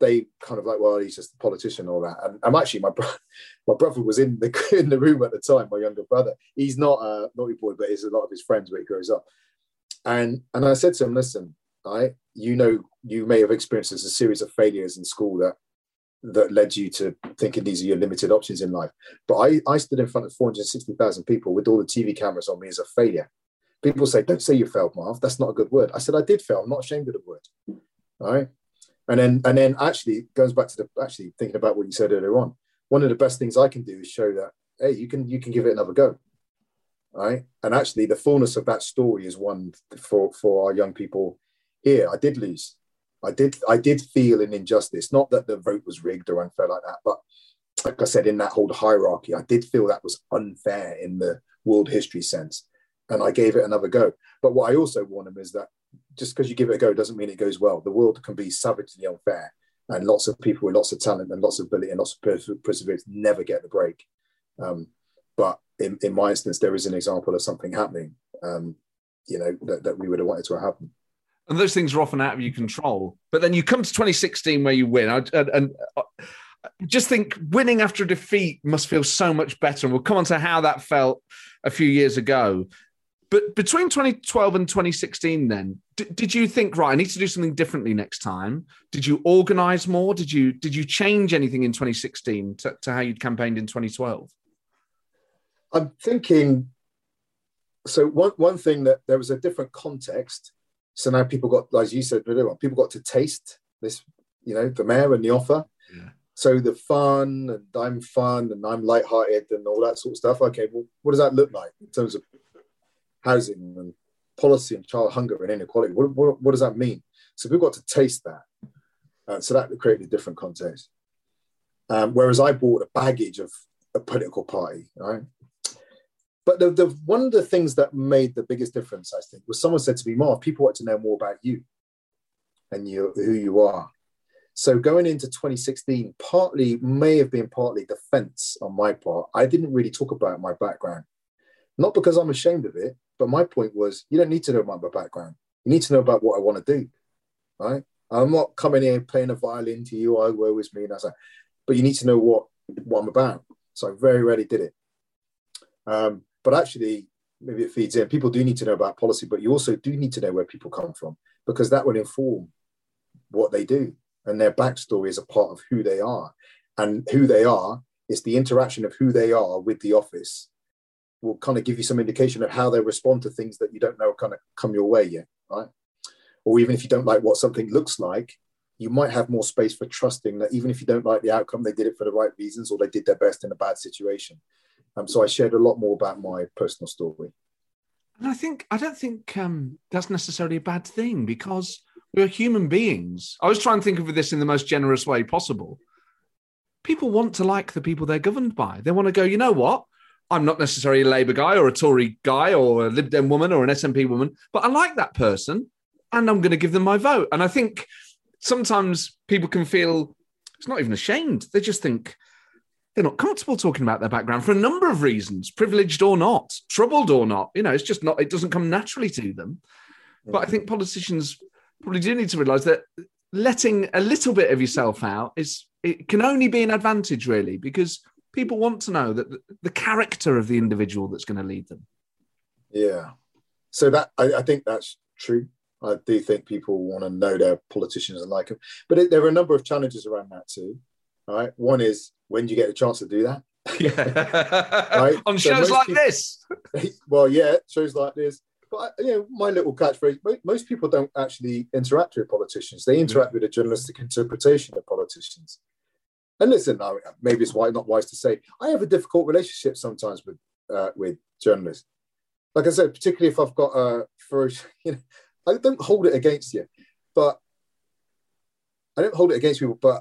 S3: they kind of like, well, he's just a politician, all that. And I'm actually, my brother, my brother was in the in the room at the time. My younger brother, he's not a naughty boy, but he's a lot of his friends where he grows up. And and I said to him, listen, right, you know, you may have experienced a series of failures in school that that led you to thinking these are your limited options in life. But I, I stood in front of four hundred sixty thousand people with all the T V cameras on me as a failure. People say, don't say you failed, Marv. That's not a good word. I said, I did fail. I'm not ashamed of the word. All right. And then, and then actually it goes back to the, actually thinking about what you said earlier on. One of the best things I can do is show that, hey, you can, you can give it another go. All right. And actually the fullness of that story is one for, for our young people here. I did lose. I did, I did feel an injustice. Not that the vote was rigged or unfair like that, but like I said, in that whole hierarchy, I did feel that was unfair in the world history sense. And I gave it another go. But what I also warn them is that just because you give it a go doesn't mean it goes well. The world can be savagely unfair, and lots of people with lots of talent and lots of ability and lots of pers- perseverance never get the break. Um, but in, in my instance, there is an example of something happening, um, you know, that, that we would have wanted to have happened.
S2: And those things are often out of your control. But then you come to twenty sixteen where you win. And, and, and just think winning after a defeat must feel so much better. And we'll come on to how that felt a few years ago. But between twenty twelve and twenty sixteen then, d- did you think, right, I need to do something differently next time? Did you organise more? Did you did you change anything in twenty sixteen to, to how you'd campaigned in twenty twelve?
S3: I'm thinking, so one, one thing that there was a different context. So now people got, as you said, people got to taste this, you know, the mayor and the offer. Yeah. So the fun, and I'm fun, and I'm lighthearted and all that sort of stuff. Okay, well, what does that look like in terms of housing and policy and child hunger and inequality? What, what, what does that mean? So we've got to taste that. Uh, so that created a different context. Um, whereas I brought a baggage of a political party, right? But the, the one of the things that made the biggest difference, I think, was someone said to me, Marv, people want to know more about you and you, who you are. So going into twenty sixteen, partly, may have been partly defense on my part. I didn't really talk about my background. Not because I'm ashamed of it, but my point was, you don't need to know about my background. You need to know about what I want to do, right? I'm not coming here playing a violin to you, oh, woe is me, and I was like, but you need to know what, what I'm about. So I very rarely did it. Um, but actually, maybe it feeds in. People do need to know about policy, but you also do need to know where people come from, because that will inform what they do. And their backstory is a part of who they are. And who they are is the interaction of who they are with the office will kind of give you some indication of how they respond to things that you don't know kind of come your way yet, right? Or even if you don't like what something looks like, you might have more space for trusting that even if you don't like the outcome, they did it for the right reasons or they did their best in a bad situation. Um, so I shared a lot more about my personal story.
S2: And I think, I don't think um, that's necessarily a bad thing, because we're human beings. I was trying to think of this in the most generous way possible. People want to like the people they're governed by. They want to go, you know what? I'm not necessarily a Labour guy or a Tory guy or a Lib Dem woman or an S N P woman, but I like that person and I'm going to give them my vote. And I think sometimes people can feel, it's not even ashamed. They just think they're not comfortable talking about their background for a number of reasons, privileged or not, troubled or not. You know, it's just not, it doesn't come naturally to them. But I think politicians probably do need to realise that letting a little bit of yourself out is, it can only be an advantage, really, because people want to know that the, the character of the individual that's going to lead them.
S3: Yeah. So that, I, I think that's true. I do think people want to know their politicians and like them. But it, there are a number of challenges around that too. All right. One is, when do you get a chance to do that?
S2: Yeah.
S3: Right?
S2: On
S3: so
S2: shows like
S3: people,
S2: this.
S3: Well, yeah, shows like this. But, you know, my little catchphrase, most people don't actually interact with politicians. They interact with a journalistic interpretation of politicians. And listen, maybe it's not wise to say, I have a difficult relationship sometimes with uh, with journalists. Like I said, particularly if I've got a, for, you know, I don't hold it against you, but I don't hold it against people. But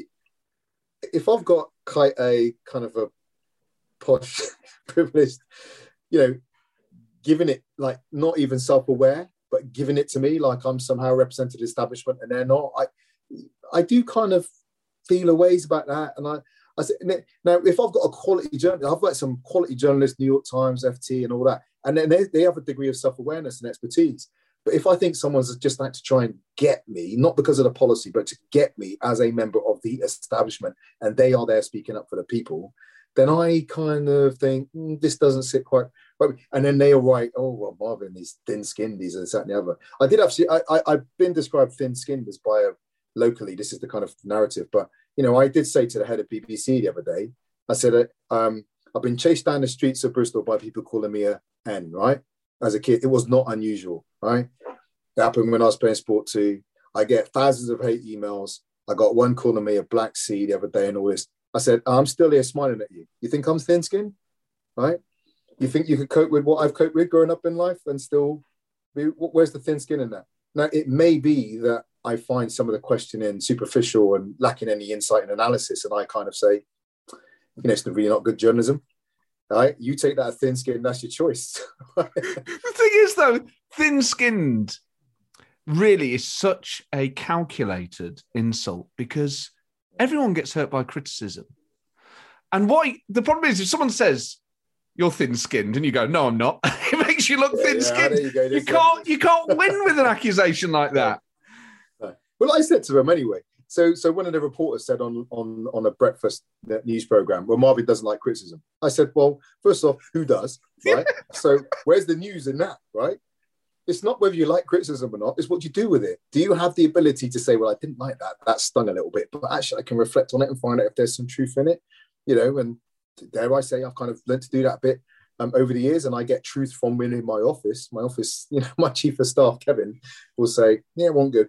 S3: if I've got quite a kind of a posh, privileged, you know, giving it like not even self-aware, but giving it to me like I'm somehow represented the establishment and they're not, I, I do kind of feel a ways about that. And I, I said, now, if I've got a quality journalist, I've got some quality journalists, New York Times, F T and all that, and then they, they have a degree of self-awareness and expertise. But if I think someone's just like to try and get me, not because of the policy, but to get me as a member of the establishment, and they are there speaking up for the people, then I kind of think, mm, this doesn't sit quite right. And then they are right, oh, well, Marvin, he's thin-skinned, he's this, that, and the other. I did actually, I, I, I've been described thin-skinned as by a, locally, this is the kind of narrative, but, you know, I did say to the head of B B C the other day, I said, um, I've been chased down the streets of Bristol by people calling me a N, right? As a kid, it was not unusual, right? It happened when I was playing sport too. I get thousands of hate emails. I got one calling me a black C the other day and all this. I said, I'm still here smiling at you. You think I'm thin-skinned, right? You think you could cope with what I've coped with growing up in life and still be, where's the thin skin in that? Now, it may be that I find some of the questioning superficial and lacking any insight and analysis, and I kind of say, you know, it's really not good journalism. Right? You take that thin skin, that's your choice.
S2: The thing is, though, thin-skinned really is such a calculated insult because everyone gets hurt by criticism. And what the problem is, if someone says you're thin-skinned and you go, no, I'm not, it makes you look yeah, thin-skinned. Yeah, you, go, you can't, you can't win with an accusation like that.
S3: No. Well, I said to him anyway. So, so one of the reporters said on, on, on a breakfast news program, well, Marvin doesn't like criticism. I said, well, first off, who does, right? So where's the news in that, right? It's not whether you like criticism or not, it's what you do with it. Do you have the ability to say, well, I didn't like that, that stung a little bit, but actually I can reflect on it and find out if there's some truth in it, you know, and dare I say, I've kind of learned to do that a bit um, over the years, and I get truth from within my office. My office, you know, my chief of staff, Kevin, will say, yeah, it wasn't good.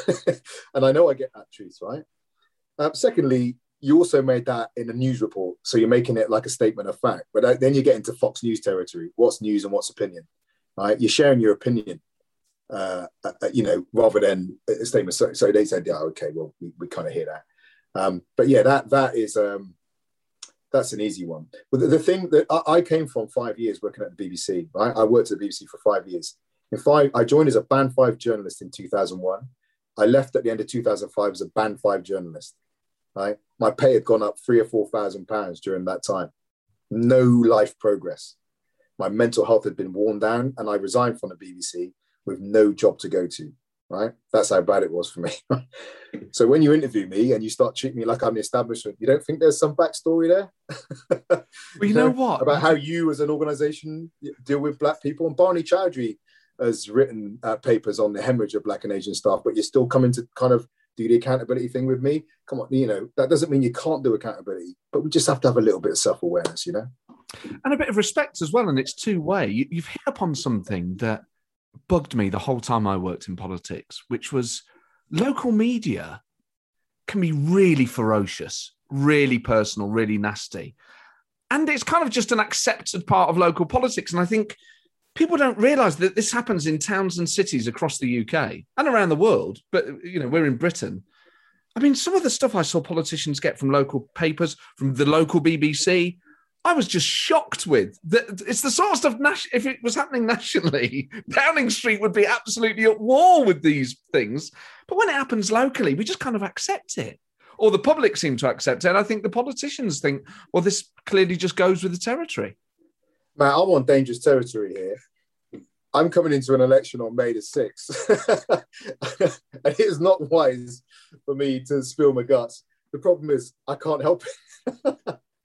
S3: And I know I get that truth, right? Um, secondly, you also made that in a news report. So you're making it like a statement of fact. But then you get into Fox News territory. What's news and what's opinion, right? You're sharing your opinion, uh, uh, you know, rather than a statement. So, so they said, yeah, okay, well, we, we kind of hear that. Um, but yeah, that that is, um, that's an easy one. But the, the thing that I, I came from five years working at the B B C, right? I worked at the B B C for five years. In five, I joined as a band five journalist in two thousand one. I left at the end of two thousand five as a band five journalist, right? My pay had gone up three or four thousand pounds during that time. No life progress. My mental health had been worn down, and I resigned from the B B C with no job to go to, right? That's how bad it was for me. So when you interview me and you start treating me like I'm the establishment, you don't think there's some backstory there?
S2: Well, you, you know, know what?
S3: About how you as an organisation deal with black people. And Barney Chowdhury has written uh, papers on the hemorrhage of black and Asian staff, but you're still coming to kind of do the accountability thing with me. Come on, you know, that doesn't mean you can't do accountability, but we just have to have a little bit of self-awareness, you know?
S2: And a bit of respect as well, and it's two-way. You, you've hit upon something that bugged me the whole time I worked in politics, which was local media can be really ferocious, really personal, really nasty. And it's kind of just an accepted part of local politics. And I think people don't realise that this happens in towns and cities across the U K and around the world. But, you know, we're in Britain. I mean, some of the stuff I saw politicians get from local papers, from the local B B C, I was just shocked with. It's the sort of stuff, if it was happening nationally, Downing Street would be absolutely at war with these things. But when it happens locally, we just kind of accept it. Or the public seem to accept it. And I think the politicians think, well, this clearly just goes with the territory.
S3: Matt, I'm on dangerous territory here. I'm coming into an election on May the sixth. And it is not wise for me to spill my guts. The problem is I can't help it.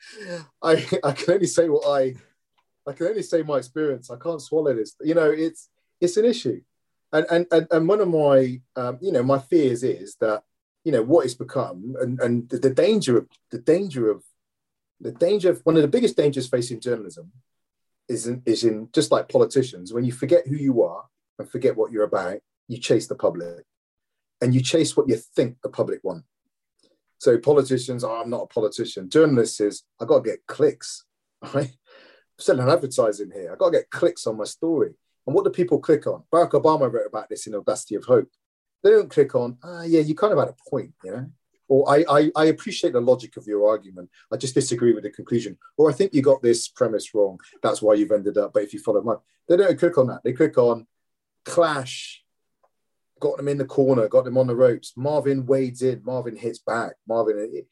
S3: I I can only say what I I can only say my experience. I can't swallow this. You know, it's it's an issue. And and and, and one of my um, you know, my fears is that, you know, what it's become and, and the, the danger of the danger of the danger of one of the biggest dangers facing journalism is in, is in just like politicians, when you forget who you are and forget what you're about, you chase the public and you chase what you think the public want. So politicians, oh, I'm not a politician. Journalists is, I got to get clicks, right? I'm selling advertising here. I got to get clicks on my story. And what do people click on? Barack Obama wrote about this in Audacity of Hope. They don't click on, ah, yeah, you kind of had a point, you know? Or I, I, I appreciate the logic of your argument. I just disagree with the conclusion. Or I think you got this premise wrong. That's why you've ended up. But if you follow mine, they don't click on that. They click on clash, got them in the corner, got them on the ropes. Marvin wades in, Marvin hits back. Marvin,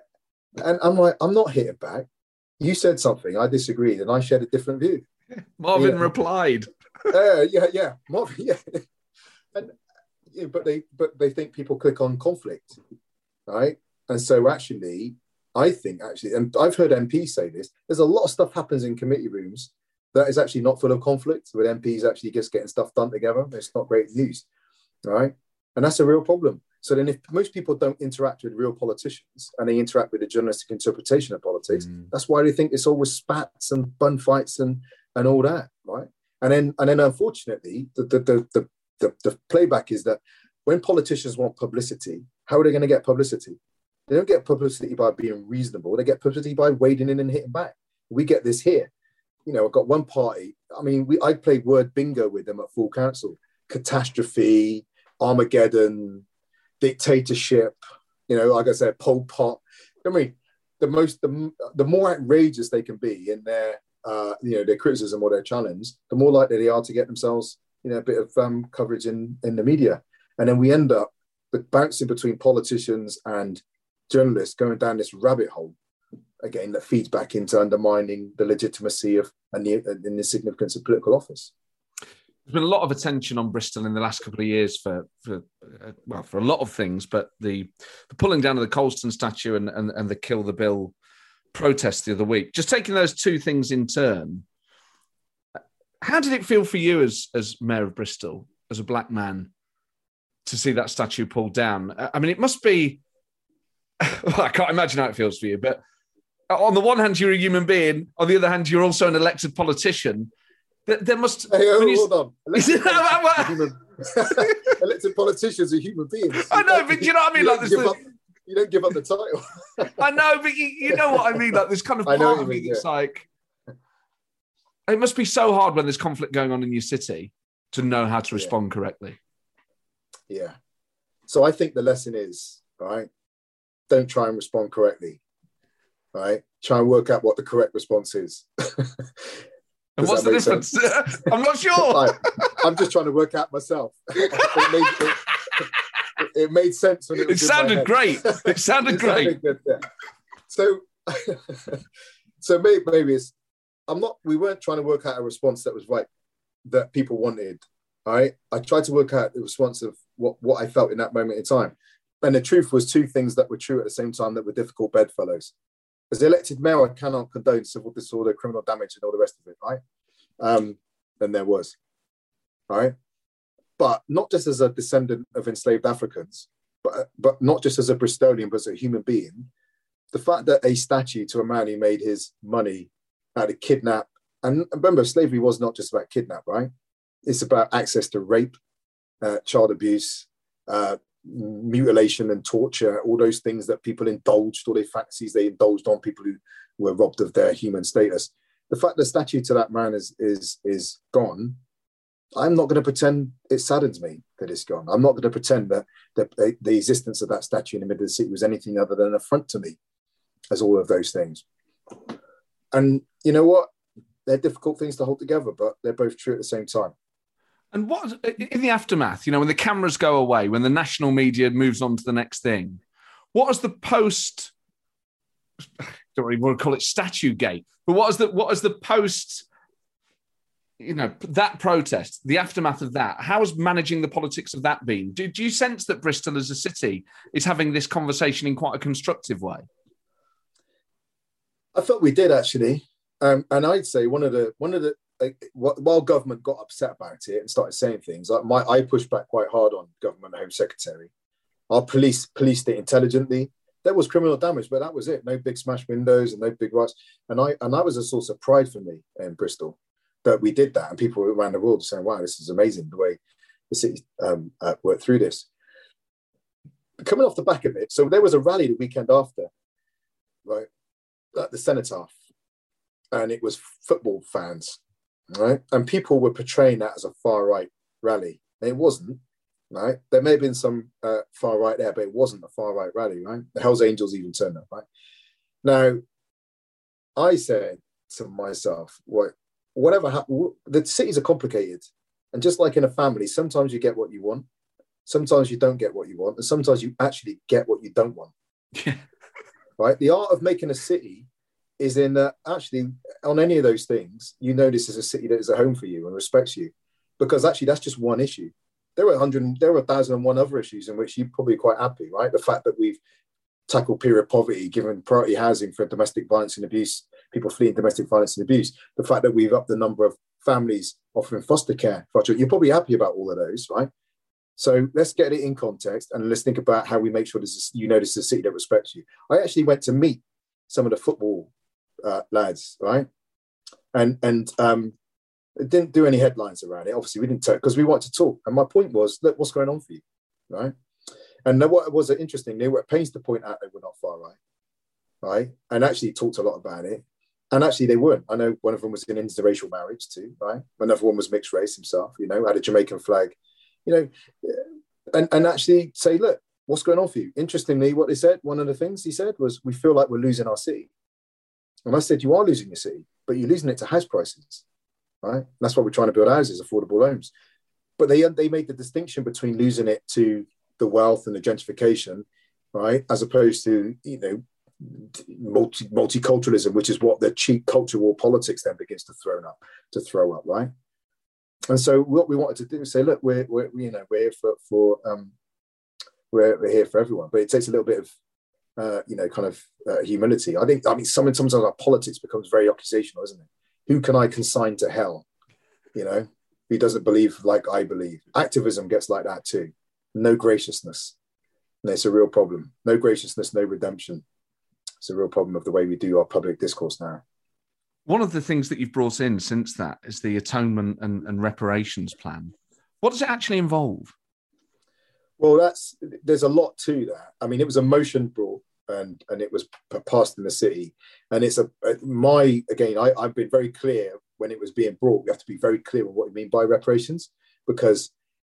S3: and I'm like, I'm not hitting back. You said something, I disagreed, and I shared a different view.
S2: Marvin
S3: yeah.
S2: replied.
S3: Uh, yeah, yeah, Marvin, yeah. and yeah, but they but they think people click on conflict, right? And so actually, I think actually, and I've heard M Ps say this. There's a lot of stuff happens in committee rooms that is actually not full of conflict, with M Ps actually just getting stuff done together. It's not great news, right? And that's a real problem. So then if most people don't interact with real politicians and they interact with a journalistic interpretation of politics, mm. that's why they think it's always spats and bun fights and, and all that, right? And then and then unfortunately, the the, the, the, the, the playback is that when politicians want publicity, how are they going to get publicity? They don't get publicity by being reasonable. They get publicity by wading in and hitting back. We get this here. You know, I've got one party. I mean, we I played word bingo with them at full council. Catastrophe, Armageddon, dictatorship, you know, like I said, Pol Pot. I mean, the most, the, the more outrageous they can be in their, uh, you know, their criticism or their challenge, the more likely they are to get themselves, you know, a bit of um, coverage in, in the media. And then we end up with bouncing between politicians and journalists going down this rabbit hole, again, that feeds back into undermining the legitimacy of and the, and the significance of political office.
S2: There's been a lot of attention on Bristol in the last couple of years for, for uh, well, for a lot of things, but the, the pulling down of the Colston statue and, and, and the Kill the Bill protest the other week. Just taking those two things in turn, how did it feel for you as, as Mayor of Bristol, as a black man, to see that statue pulled down? I mean, it must be, well, I can't imagine how it feels for you, but on the one hand, you're a human being. On the other hand, you're also an elected politician. There must.
S3: Hey, oh,
S2: you,
S3: hold on. Elected, politicians human, elected politicians are human beings.
S2: I know, but you know what I mean.
S3: You,
S2: like,
S3: don't,
S2: this,
S3: give up, you don't give up the title.
S2: I know, but you, you know what I mean. Like, this kind of part of me that's yeah. like, it must be so hard when there's conflict going on in your city to know how to respond
S3: yeah.
S2: correctly.
S3: Yeah. So I think the lesson is, right, don't try and respond correctly. Right? Try and work out what the correct response is.
S2: And what's the difference? I'm not sure. I,
S3: I'm just trying to work out myself. it, made, it, it made sense when it was
S2: It sounded great. It sounded it great. Sounded good, yeah.
S3: So, so maybe, maybe it's, I'm not, we weren't trying to work out a response that was right, that people wanted. Right? I tried to work out the response of what, what I felt in that moment in time. And the truth was two things that were true at the same time that were difficult bedfellows. As the elected mayor, I cannot condone civil disorder, criminal damage, and all the rest of it, right? Um, and there was, right? But not just as a descendant of enslaved Africans, but, but not just as a Bristolian, but as a human being. The fact that a statue to a man who made his money out of kidnap, and remember, slavery was not just about kidnap, right? It's about access to rape, uh, child abuse, uh, mutilation and torture, all those things that people indulged, all their fantasies they indulged on, people who were robbed of their human status. The fact the statue to that man is is is gone, I'm not going to pretend it saddens me that it's gone. I'm not going to pretend that, that the existence of that statue in the middle of the city was anything other than an affront to me, as all of those things. And you know what? They're difficult things to hold together, but they're both true at the same time.
S2: And what, in the aftermath, you know, when the cameras go away, when the national media moves on to the next thing, what is the post, I don't really want to call it statue gate, but what is the, what is the post, you know, that protest, the aftermath of that? How has managing the politics of that been? Do, do you sense that Bristol as a city is having this conversation in quite a constructive way?
S3: I thought we did, actually. Um, and I'd say one of the, one of the, Like, while government got upset about it and started saying things, like my, I pushed back quite hard on government Home Secretary. Our police policed it intelligently. There was criminal damage, but that was it. No big smashed windows and no big riots. And I and that was a source of pride for me in Bristol that we did that. And people around the world saying, "Wow, this is amazing the way the city um, uh, worked through this." Coming off the back of it, so there was a rally the weekend after, right, at the Cenotaph, and it was football fans. Right, and people were portraying that as a far right rally. And it wasn't. Right, there may have been some uh, far right there, but it wasn't a far right rally. Right, the Hells Angels even turned up. Right, now, I said to myself, "What, whatever happened, the cities are complicated, and just like in a family, sometimes you get what you want, sometimes you don't get what you want, and sometimes you actually get what you don't want." Right, the art of making a city is in that actually on any of those things, you know this is a city that is a home for you and respects you. Because actually that's just one issue. there were one hundred, there were one thousand and one other issues in which you're probably quite happy, right? The fact that we've tackled period poverty, given priority housing for domestic violence and abuse, people fleeing domestic violence and abuse, the fact that we've upped the number of families offering foster care for children, you're probably happy about all of those, right? So let's get it in context and let's think about how we make sure this is, you know, this is a city that respects you. I actually went to meet some of the football uh, lads, right? And and um, it didn't do any headlines around it. Obviously, we didn't talk because we wanted to talk. And my point was, look, what's going on for you, right? And what was interesting, they were at pains to point out they were not far right, right? And actually talked a lot about it. And actually they weren't. I know one of them was in interracial marriage too, right? Another one was mixed race himself, you know, had a Jamaican flag, you know, and, and actually say, look, what's going on for you? Interestingly, what they said, one of the things he said was, we feel like we're losing our city. And I said, you are losing your city, but you're losing it to house prices, right? And that's why we're trying to build houses, affordable homes. But they they made the distinction between losing it to the wealth and the gentrification, right, as opposed to, you know, multi multiculturalism, which is what the cheap culture war politics then begins to throw up, to throw up, right? And so what we wanted to do is say, look, we're, we're you know we're here for for um, we're, we're here for everyone, but it takes a little bit of uh, you know kind of uh, humility. I think I mean sometimes sometimes our politics becomes very accusational, isn't it? Who can I consign to hell? You know, who doesn't believe like I believe? Activism gets like that too. No graciousness. And it's a real problem. No graciousness, no redemption. It's a real problem of the way we do our public discourse now.
S2: One of the things that you've brought in since that is the atonement and, and reparations plan. What does it actually involve?
S3: Well, that's there's a lot to that. I mean, it was a motion brought and, and it was p- passed in the city. And it's a, my, again, I, I've been very clear when it was being brought, we have to be very clear on what we mean by reparations, because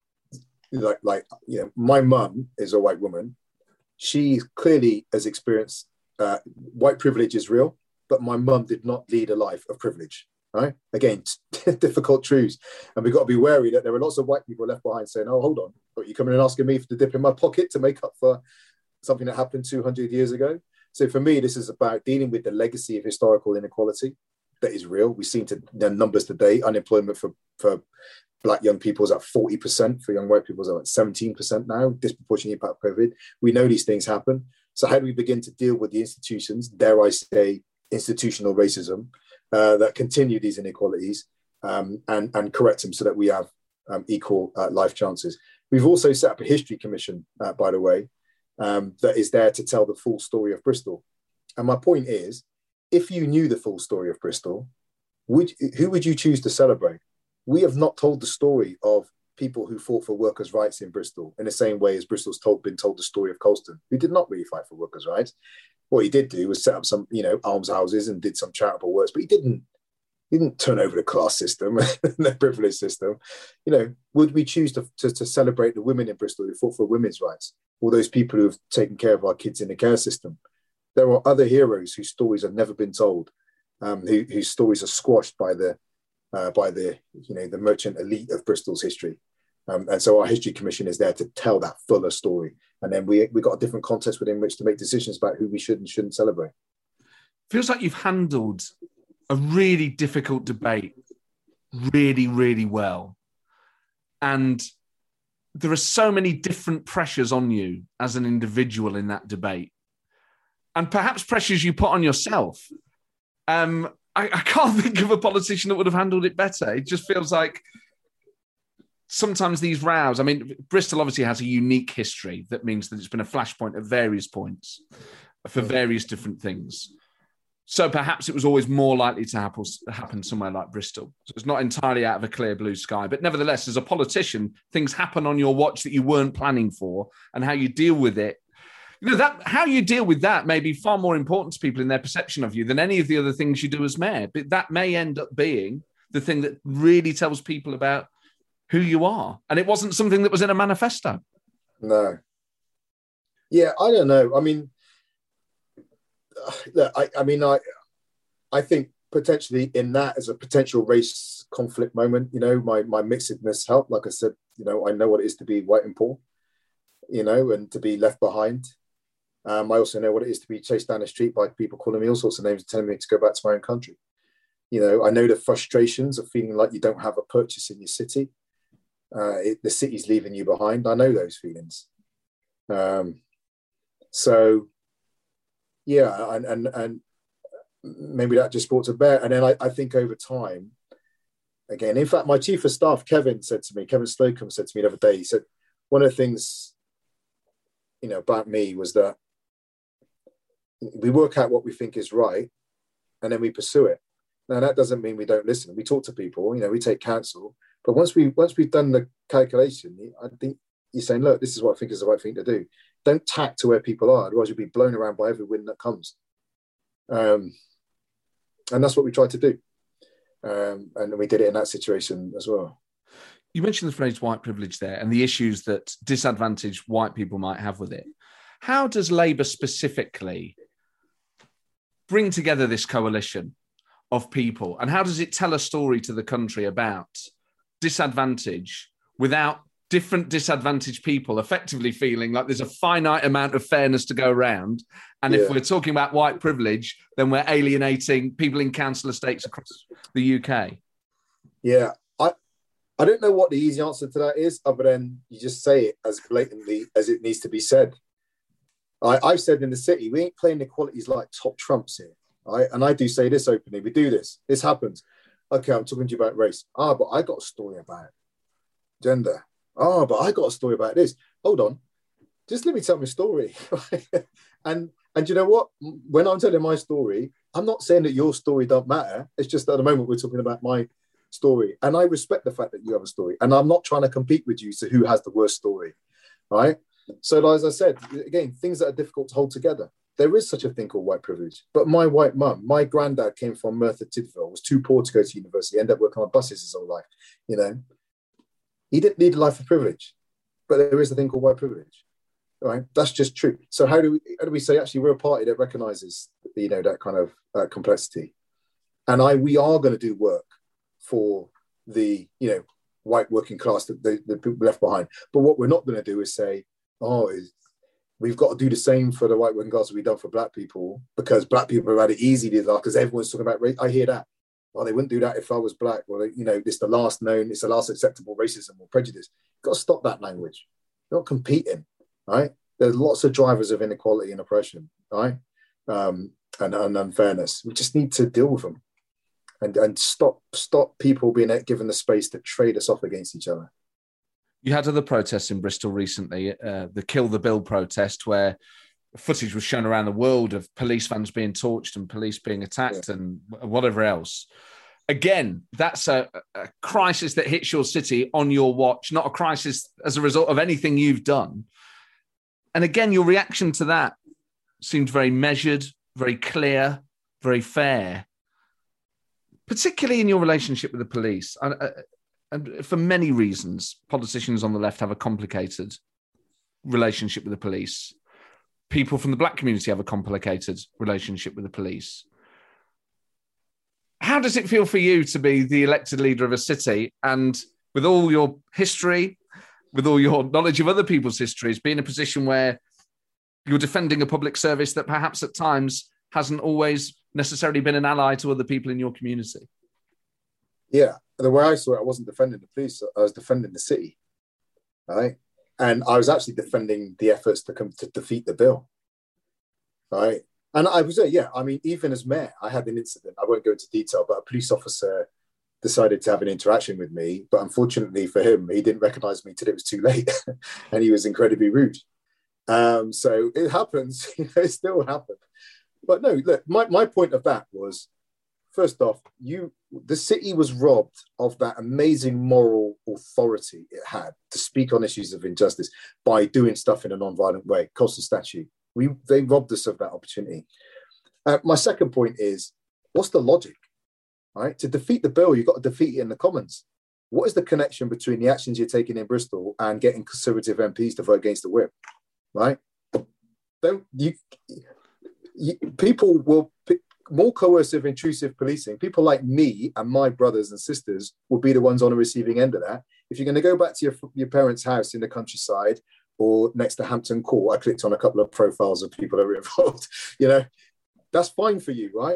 S3: like, like you know, my mum is a white woman. She clearly has experienced uh, white privilege is real, but my mum did not lead a life of privilege, right? Again, difficult truths. And we've got to be wary that there are lots of white people left behind saying, oh, hold on, but you're coming and asking me to dip in my pocket to make up for something that happened two hundred years ago. So for me, this is about dealing with the legacy of historical inequality that is real. We've seen to, the numbers today, unemployment for, for Black young people is at forty percent, for young white people is at seventeen percent now, disproportionately impact COVID. We know these things happen. So how do we begin to deal with the institutions, dare I say, institutional racism, uh, that continue these inequalities um, and, and correct them so that we have um, equal uh, life chances? We've also set up a history commission, uh, by the way, um, that is there to tell the full story of Bristol. And my point is, if you knew the full story of Bristol, would, who would you choose to celebrate? We have not told the story of people who fought for workers' rights in Bristol in the same way as Bristol's told, been told the story of Colston, who did not really fight for workers' rights. What he did do was set up some, you know, almshouses and did some charitable works, but he didn't, he didn't turn over the class system, the privilege system. You know, would we choose to, to, to celebrate the women in Bristol who fought for women's rights, or those people who have taken care of our kids in the care system? There are other heroes whose stories have never been told, um, who, whose stories are squashed by the Uh, by the, you know, the merchant elite of Bristol's history. Um, and so our history commission is there to tell that fuller story. And then we we got a different context within which to make decisions about who we should and shouldn't celebrate.
S2: Feels like you've handled a really difficult debate really, really well. And there are so many different pressures on you as an individual in that debate. And perhaps pressures you put on yourself. Um, I, I can't think of a politician that would have handled it better. It just feels like sometimes these rows, I mean, Bristol obviously has a unique history that means that it's been a flashpoint at various points for various different things. So perhaps it was always more likely to happen, happen somewhere like Bristol. So it's not entirely out of a clear blue sky. But nevertheless, as a politician, things happen on your watch that you weren't planning for, and how you deal with it. You know, that how you deal with that may be far more important to people in their perception of you than any of the other things you do as mayor. But that may end up being the thing that really tells people about who you are. And it wasn't something that was in a manifesto.
S3: No. Yeah, I don't know. I mean, look, I, I mean, I, I think potentially in that as a potential race conflict moment, you know, my, my mixedness helped. Like I said, you know, I know what it is to be white and poor, you know, and to be left behind. Um, I also know what it is to be chased down the street by people calling me all sorts of names and telling me to go back to my own country. You know, I know the frustrations of feeling like you don't have a purchase in your city. uh, it, the city's leaving you behind. I know those feelings. Um, so, yeah, and, and and maybe that just brought to bear. And then I, I think over time, again, in fact, my chief of staff, Kevin, said to me, Kevin Slocum said to me the other day, he said, one of the things, you know, about me was that we work out what we think is right and then we pursue it. Now, that doesn't mean we don't listen. We talk to people, you know, we take counsel. But once, we, once we've done the calculation, I think you're saying, look, this is what I think is the right thing to do. Don't tack to where people are, otherwise you'll be blown around by every wind that comes. Um, and that's what we tried to do. Um, and we did it in that situation as well.
S2: You mentioned the phrase white privilege there and the issues that disadvantaged white people might have with it. How does Labour specifically bring together this coalition of people? And how does it tell a story to the country about disadvantage without different disadvantaged people effectively feeling like there's a finite amount of fairness to go around? And yeah. if we're talking about white privilege, then we're alienating people in council estates across the U K.
S3: Yeah, I I don't know what the easy answer to that is, other than you just say it as blatantly as it needs to be said. I, I've said in the city, we ain't playing equalities like top trumps here. Right? And I do say this openly, we do this, this happens. Okay, I'm talking to you about race. Ah, but I got a story about gender. Oh, but I got a story about this. Hold on. Just let me tell my story. and and you know what? When I'm telling my story, I'm not saying that your story don't matter. It's just at the moment we're talking about my story. And I respect the fact that you have a story. And I'm not trying to compete with you to who has the worst story. Right? So as I said, again, things that are difficult to hold together. There is such a thing called white privilege. But my white mum, my granddad came from Merthyr Tydfil, was too poor to go to university, ended up working on buses his whole life, you know. He didn't need a life of privilege, but there is a thing called white privilege, right? That's just true. So how do we how do we say actually we're a party that recognises, you know, that kind of uh, complexity, and I we are going to do work for the you know white working class, the, the, the people left behind. But what we're not going to do is say, oh, is, we've got to do the same for the white working class we've done for black people because black people have had it easy because everyone's talking about race. I hear that. Oh, they wouldn't do that if I was black. Well, you know, it's the last known, it's the last acceptable racism or prejudice. You've got to stop that language. You're not competing, right? There's lots of drivers of inequality and oppression, right? Um, and, and unfairness. We just need to deal with them and, and stop stop people being given the space to trade us off against each other.
S2: You had other protests in Bristol recently, uh, the Kill the Bill protest, where footage was shown around the world of police vans being torched and police being attacked yeah. and whatever else. Again, that's a, a crisis that hits your city on your watch, not a crisis as a result of anything you've done. And again, your reaction to that seemed very measured, very clear, very fair, particularly in your relationship with the police. And, uh, and for many reasons, politicians on the left have a complicated relationship with the police. People from the black community have a complicated relationship with the police. How does it feel for you to be the elected leader of a city and with all your history, with all your knowledge of other people's histories, be in a position where you're defending a public service that perhaps at times hasn't always necessarily been an ally to other people in your community?
S3: Yeah, the way I saw it, I wasn't defending the police, I was defending the city, right? And I was actually defending the efforts to come to defeat the bill, right? And I was, yeah, I mean, even as mayor, I had an incident. I won't go into detail, but a police officer decided to have an interaction with me. But unfortunately for him, he didn't recognize me till it was too late. And he was incredibly rude. Um, so it happens, you know, it still happened. But no, look, my, my point of that was, first off, you the city was robbed of that amazing moral authority it had to speak on issues of injustice by doing stuff in a non-violent way. Colston statute. We they robbed us of that opportunity. Uh, my second point is, what's the logic? Right? To defeat the bill, you've got to defeat it in the Commons. What is the connection between the actions you're taking in Bristol and getting Conservative M Ps to vote against the whip? Right? Don't you? you people will. More coercive, intrusive policing, people like me and my brothers and sisters will be the ones on the receiving end of that. If you're going to go back to your, your parents' house in the countryside or next to Hampton Court, I clicked on a couple of profiles of people that were involved, you know, that's fine for you, right?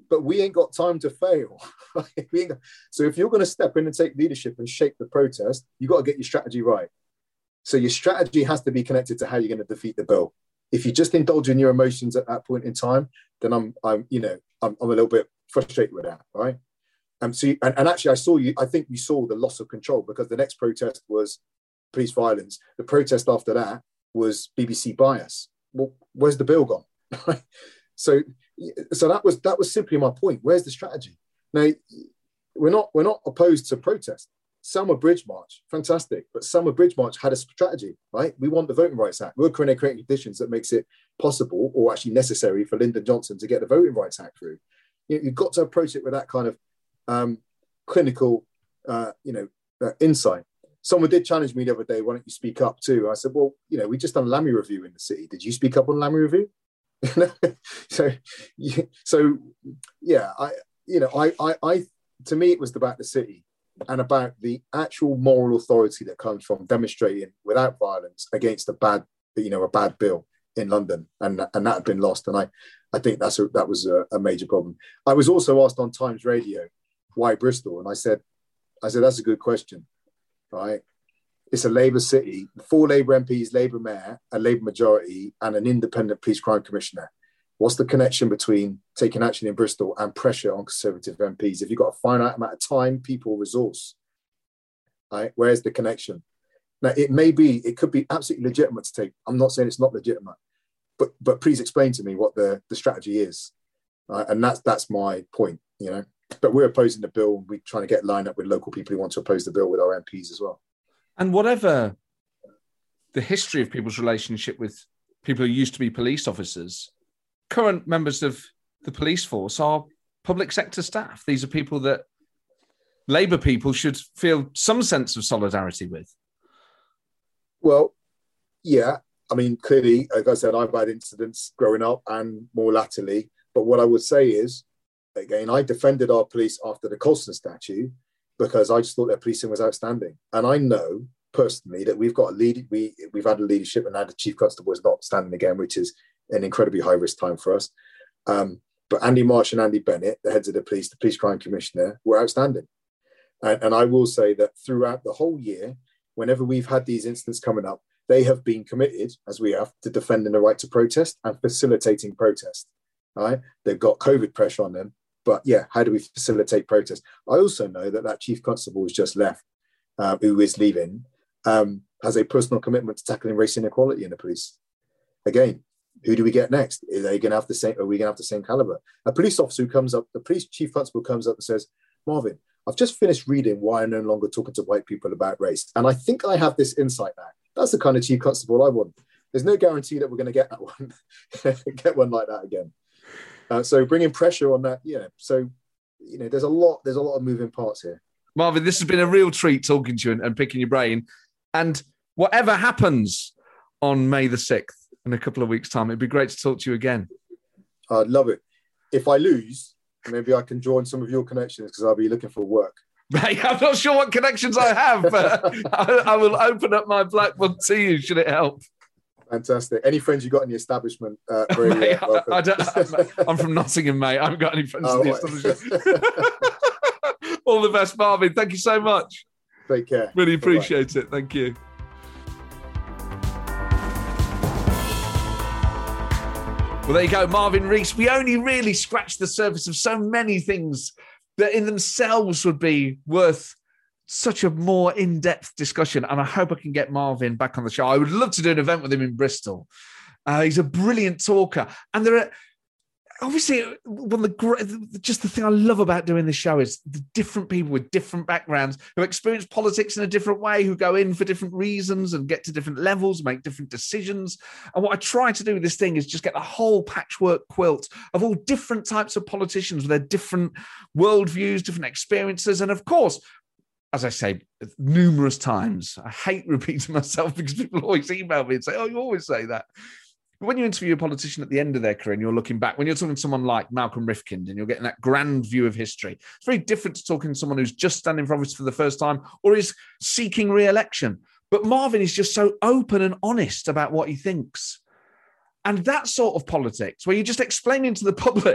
S3: but we ain't got time to fail. we ain't got, so if you're going to step in and take leadership and shape the protest, you got to get your strategy right. So your strategy has to be connected to how you're going to defeat the bill. If you just indulge in your emotions at that point in time, then I'm, I'm, you know, I'm, I'm a little bit frustrated with that, right? Um, so, you, and, and actually, I saw you. I think you saw the loss of control, because the next protest was police violence. The protest after that was B B C bias. Well, where's the bill gone? so, so that was that was simply my point. Where's the strategy? Now, we're not we're not opposed to protest. Selma Bridge March, fantastic. But Selma Bridge March had a strategy, right? We want the Voting Rights Act. We're creating conditions that makes it possible, or actually necessary, for Lyndon Johnson to get the Voting Rights Act through. You, you've got to approach it with that kind of um, clinical, uh, you know, uh, insight. Someone did challenge me the other day, why don't you speak up too? I said, well, you know, we just done a Lammy review in the city. Did you speak up on Lammy review? so, so yeah, I, you know, I, I, I, to me, it was about the city and about the actual moral authority that comes from demonstrating without violence against a bad, you know, a bad bill in London, and and that had been lost. And I, I think that's a, that was a, a major problem. I was also asked on Times Radio, why Bristol? And I said, I said that's a good question, right? It's a Labour city, four Labour M Ps, Labour mayor, a Labour majority, and an independent police crime commissioner. What's the connection between taking action in Bristol and pressure on Conservative M Ps? If you've got a finite amount of time, people, resource, right? Where's the connection? Now, it may be, it could be absolutely legitimate to take. I'm not saying it's not legitimate, but but please explain to me what the, the strategy is, right? And that's that's my point, you know. But we're opposing the bill. We're trying to get lined up with local people who want to oppose the bill with our M Ps as well.
S2: And whatever the history of people's relationship with people who used to be police officers, current members of the police force are public sector staff. These are people that Labour people should feel some sense of solidarity with.
S3: Well, yeah. I mean, clearly, like I said, I've had incidents growing up and more latterly. But what I would say is, again, I defended our police after the Colston statue because I just thought their policing was outstanding. And I know personally that we've got a lead. We we've had a leadership, and now the chief constable is not standing again, which is an incredibly high risk time for us. Um, but Andy Marsh and Andy Bennett, the heads of the police, the police crime commissioner, were outstanding. And, and I will say that throughout the whole year, whenever we've had these incidents coming up, they have been committed, as we have, to defending the right to protest and facilitating protest. Right? They've got COVID pressure on them, but yeah, how do we facilitate protest? I also know that that chief constable who's just left, uh, who is leaving, um, has a personal commitment to tackling race inequality in the police. Again, who do we get next? Are they going to have the same? Are we going to have the same caliber? A police officer who comes up, the police chief constable comes up and says, "Marvin, I've just finished reading Why I'm No Longer Talking to White People About Race, and I think I have this insight now." That's the kind of chief constable I want. There's no guarantee that we're going to get that one, get one like that again. Uh, so bringing pressure on that, yeah. So, you know, there's a lot, there's a lot of moving parts here.
S2: Marvin, this has been a real treat talking to you and, and picking your brain. And whatever happens on May the sixth in a couple of weeks' time, it'd be great to talk to you again.
S3: I'd love it. If I lose, maybe I can join some of your connections because I'll be looking for work.
S2: Right, I'm not sure what connections I have, but I, I will open up my black book to you, should it help.
S3: Fantastic. Any friends you got in the establishment? Uh, really,
S2: mate,
S3: uh,
S2: I, I don't, I'm from Nottingham, mate. I haven't got any friends oh, in the establishment. All the best, Marvin. Thank you so much.
S3: Take care.
S2: Really appreciate Bye-bye. it. Thank you. Well, there you go, Marvin Rees. We only really scratched the surface of so many things that in themselves would be worth such a more in-depth discussion. And I hope I can get Marvin back on the show. I would love to do an event with him in Bristol. Uh, he's a brilliant talker. And there are, obviously, one of the just the thing I love about doing this show is the different people with different backgrounds who experience politics in a different way, who go in for different reasons and get to different levels, make different decisions. And what I try to do with this thing is just get the whole patchwork quilt of all different types of politicians with their different worldviews, different experiences. And of course, as I say numerous times, I hate repeating myself because people always email me and say, "Oh, you always say that." But when you interview a politician at the end of their career and you're looking back, when you're talking to someone like Malcolm Rifkind and you're getting that grand view of history, it's very different to talking to someone who's just standing for office for the first time or is seeking re-election. But Marvin is just so open and honest about what he thinks. And that sort of politics, where you're just explaining to the public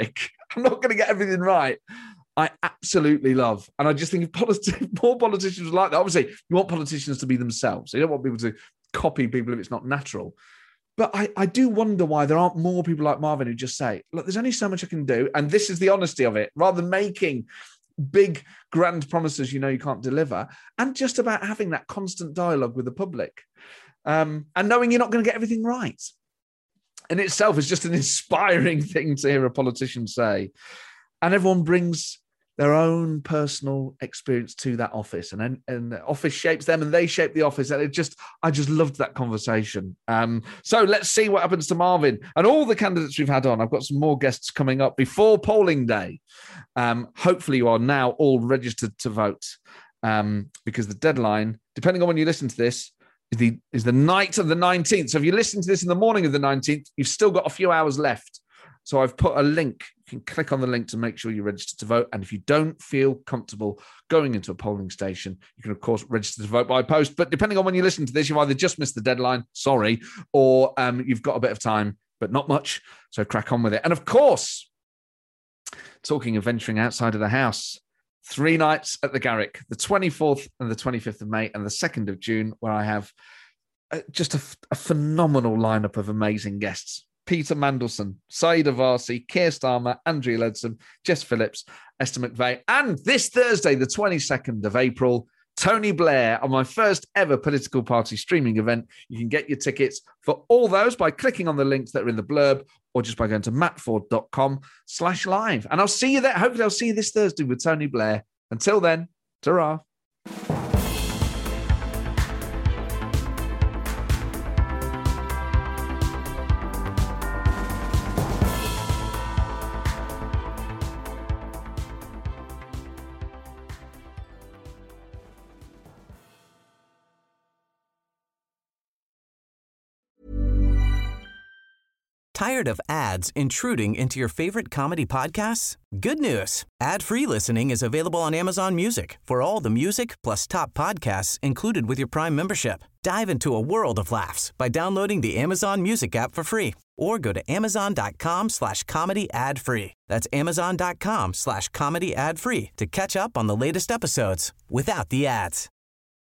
S2: I'm not going to get everything right. I absolutely love. And I just think if politi- more politicians were like that, obviously you want politicians to be themselves. You don't want people to copy people if it's not natural. But I, I do wonder why there aren't more people like Marvin who just say, look, there's only so much I can do. And this is the honesty of it, rather than making big, grand promises you know you can't deliver, and just about having that constant dialogue with the public, um, and knowing you're not going to get everything right. In itself is just an inspiring thing to hear a politician say. And everyone brings their own personal experience to that office, and and the office shapes them and they shape the office. And it just, I just loved that conversation. Um, so let's see what happens to Marvin and all the candidates we've had on. I've got some more guests coming up before polling day. Um, hopefully you are now all registered to vote, um, because the deadline, depending on when you listen to this, is the, is the night of the nineteenth. So if you listen to this in the morning of the nineteenth, you've still got a few hours left. So I've put a link. You can click on the link to make sure you're registered to vote. And if you don't feel comfortable going into a polling station, you can, of course, register to vote by post. But depending on when you listen to this, you've either just missed the deadline, sorry, or um, you've got a bit of time, but not much. So crack on with it. And, of course, talking of venturing outside of the house, three nights at the Garrick, the twenty-fourth and the twenty-fifth of May and the second of June, where I have just a, a phenomenal lineup of amazing guests. Peter Mandelson, Saida Varsi, Keir Starmer, Andrea Leadsom, Jess Phillips, Esther McVeigh, and this Thursday, the twenty-second of April, Tony Blair on my first ever political party streaming event. You can get your tickets for all those by clicking on the links that are in the blurb or just by going to mattford.com slash live. And I'll see you there. Hopefully I'll see you this Thursday with Tony Blair. Until then, ta-ra.
S1: Tired of ads intruding into your favorite comedy podcasts? Good news. Ad-free listening is available on Amazon Music for all the music plus top podcasts included with your Prime membership. Dive into a world of laughs by downloading the Amazon Music app for free or go to amazon.com slash comedy ad free. That's amazon.com slash comedy ad free to catch up on the latest episodes without the ads.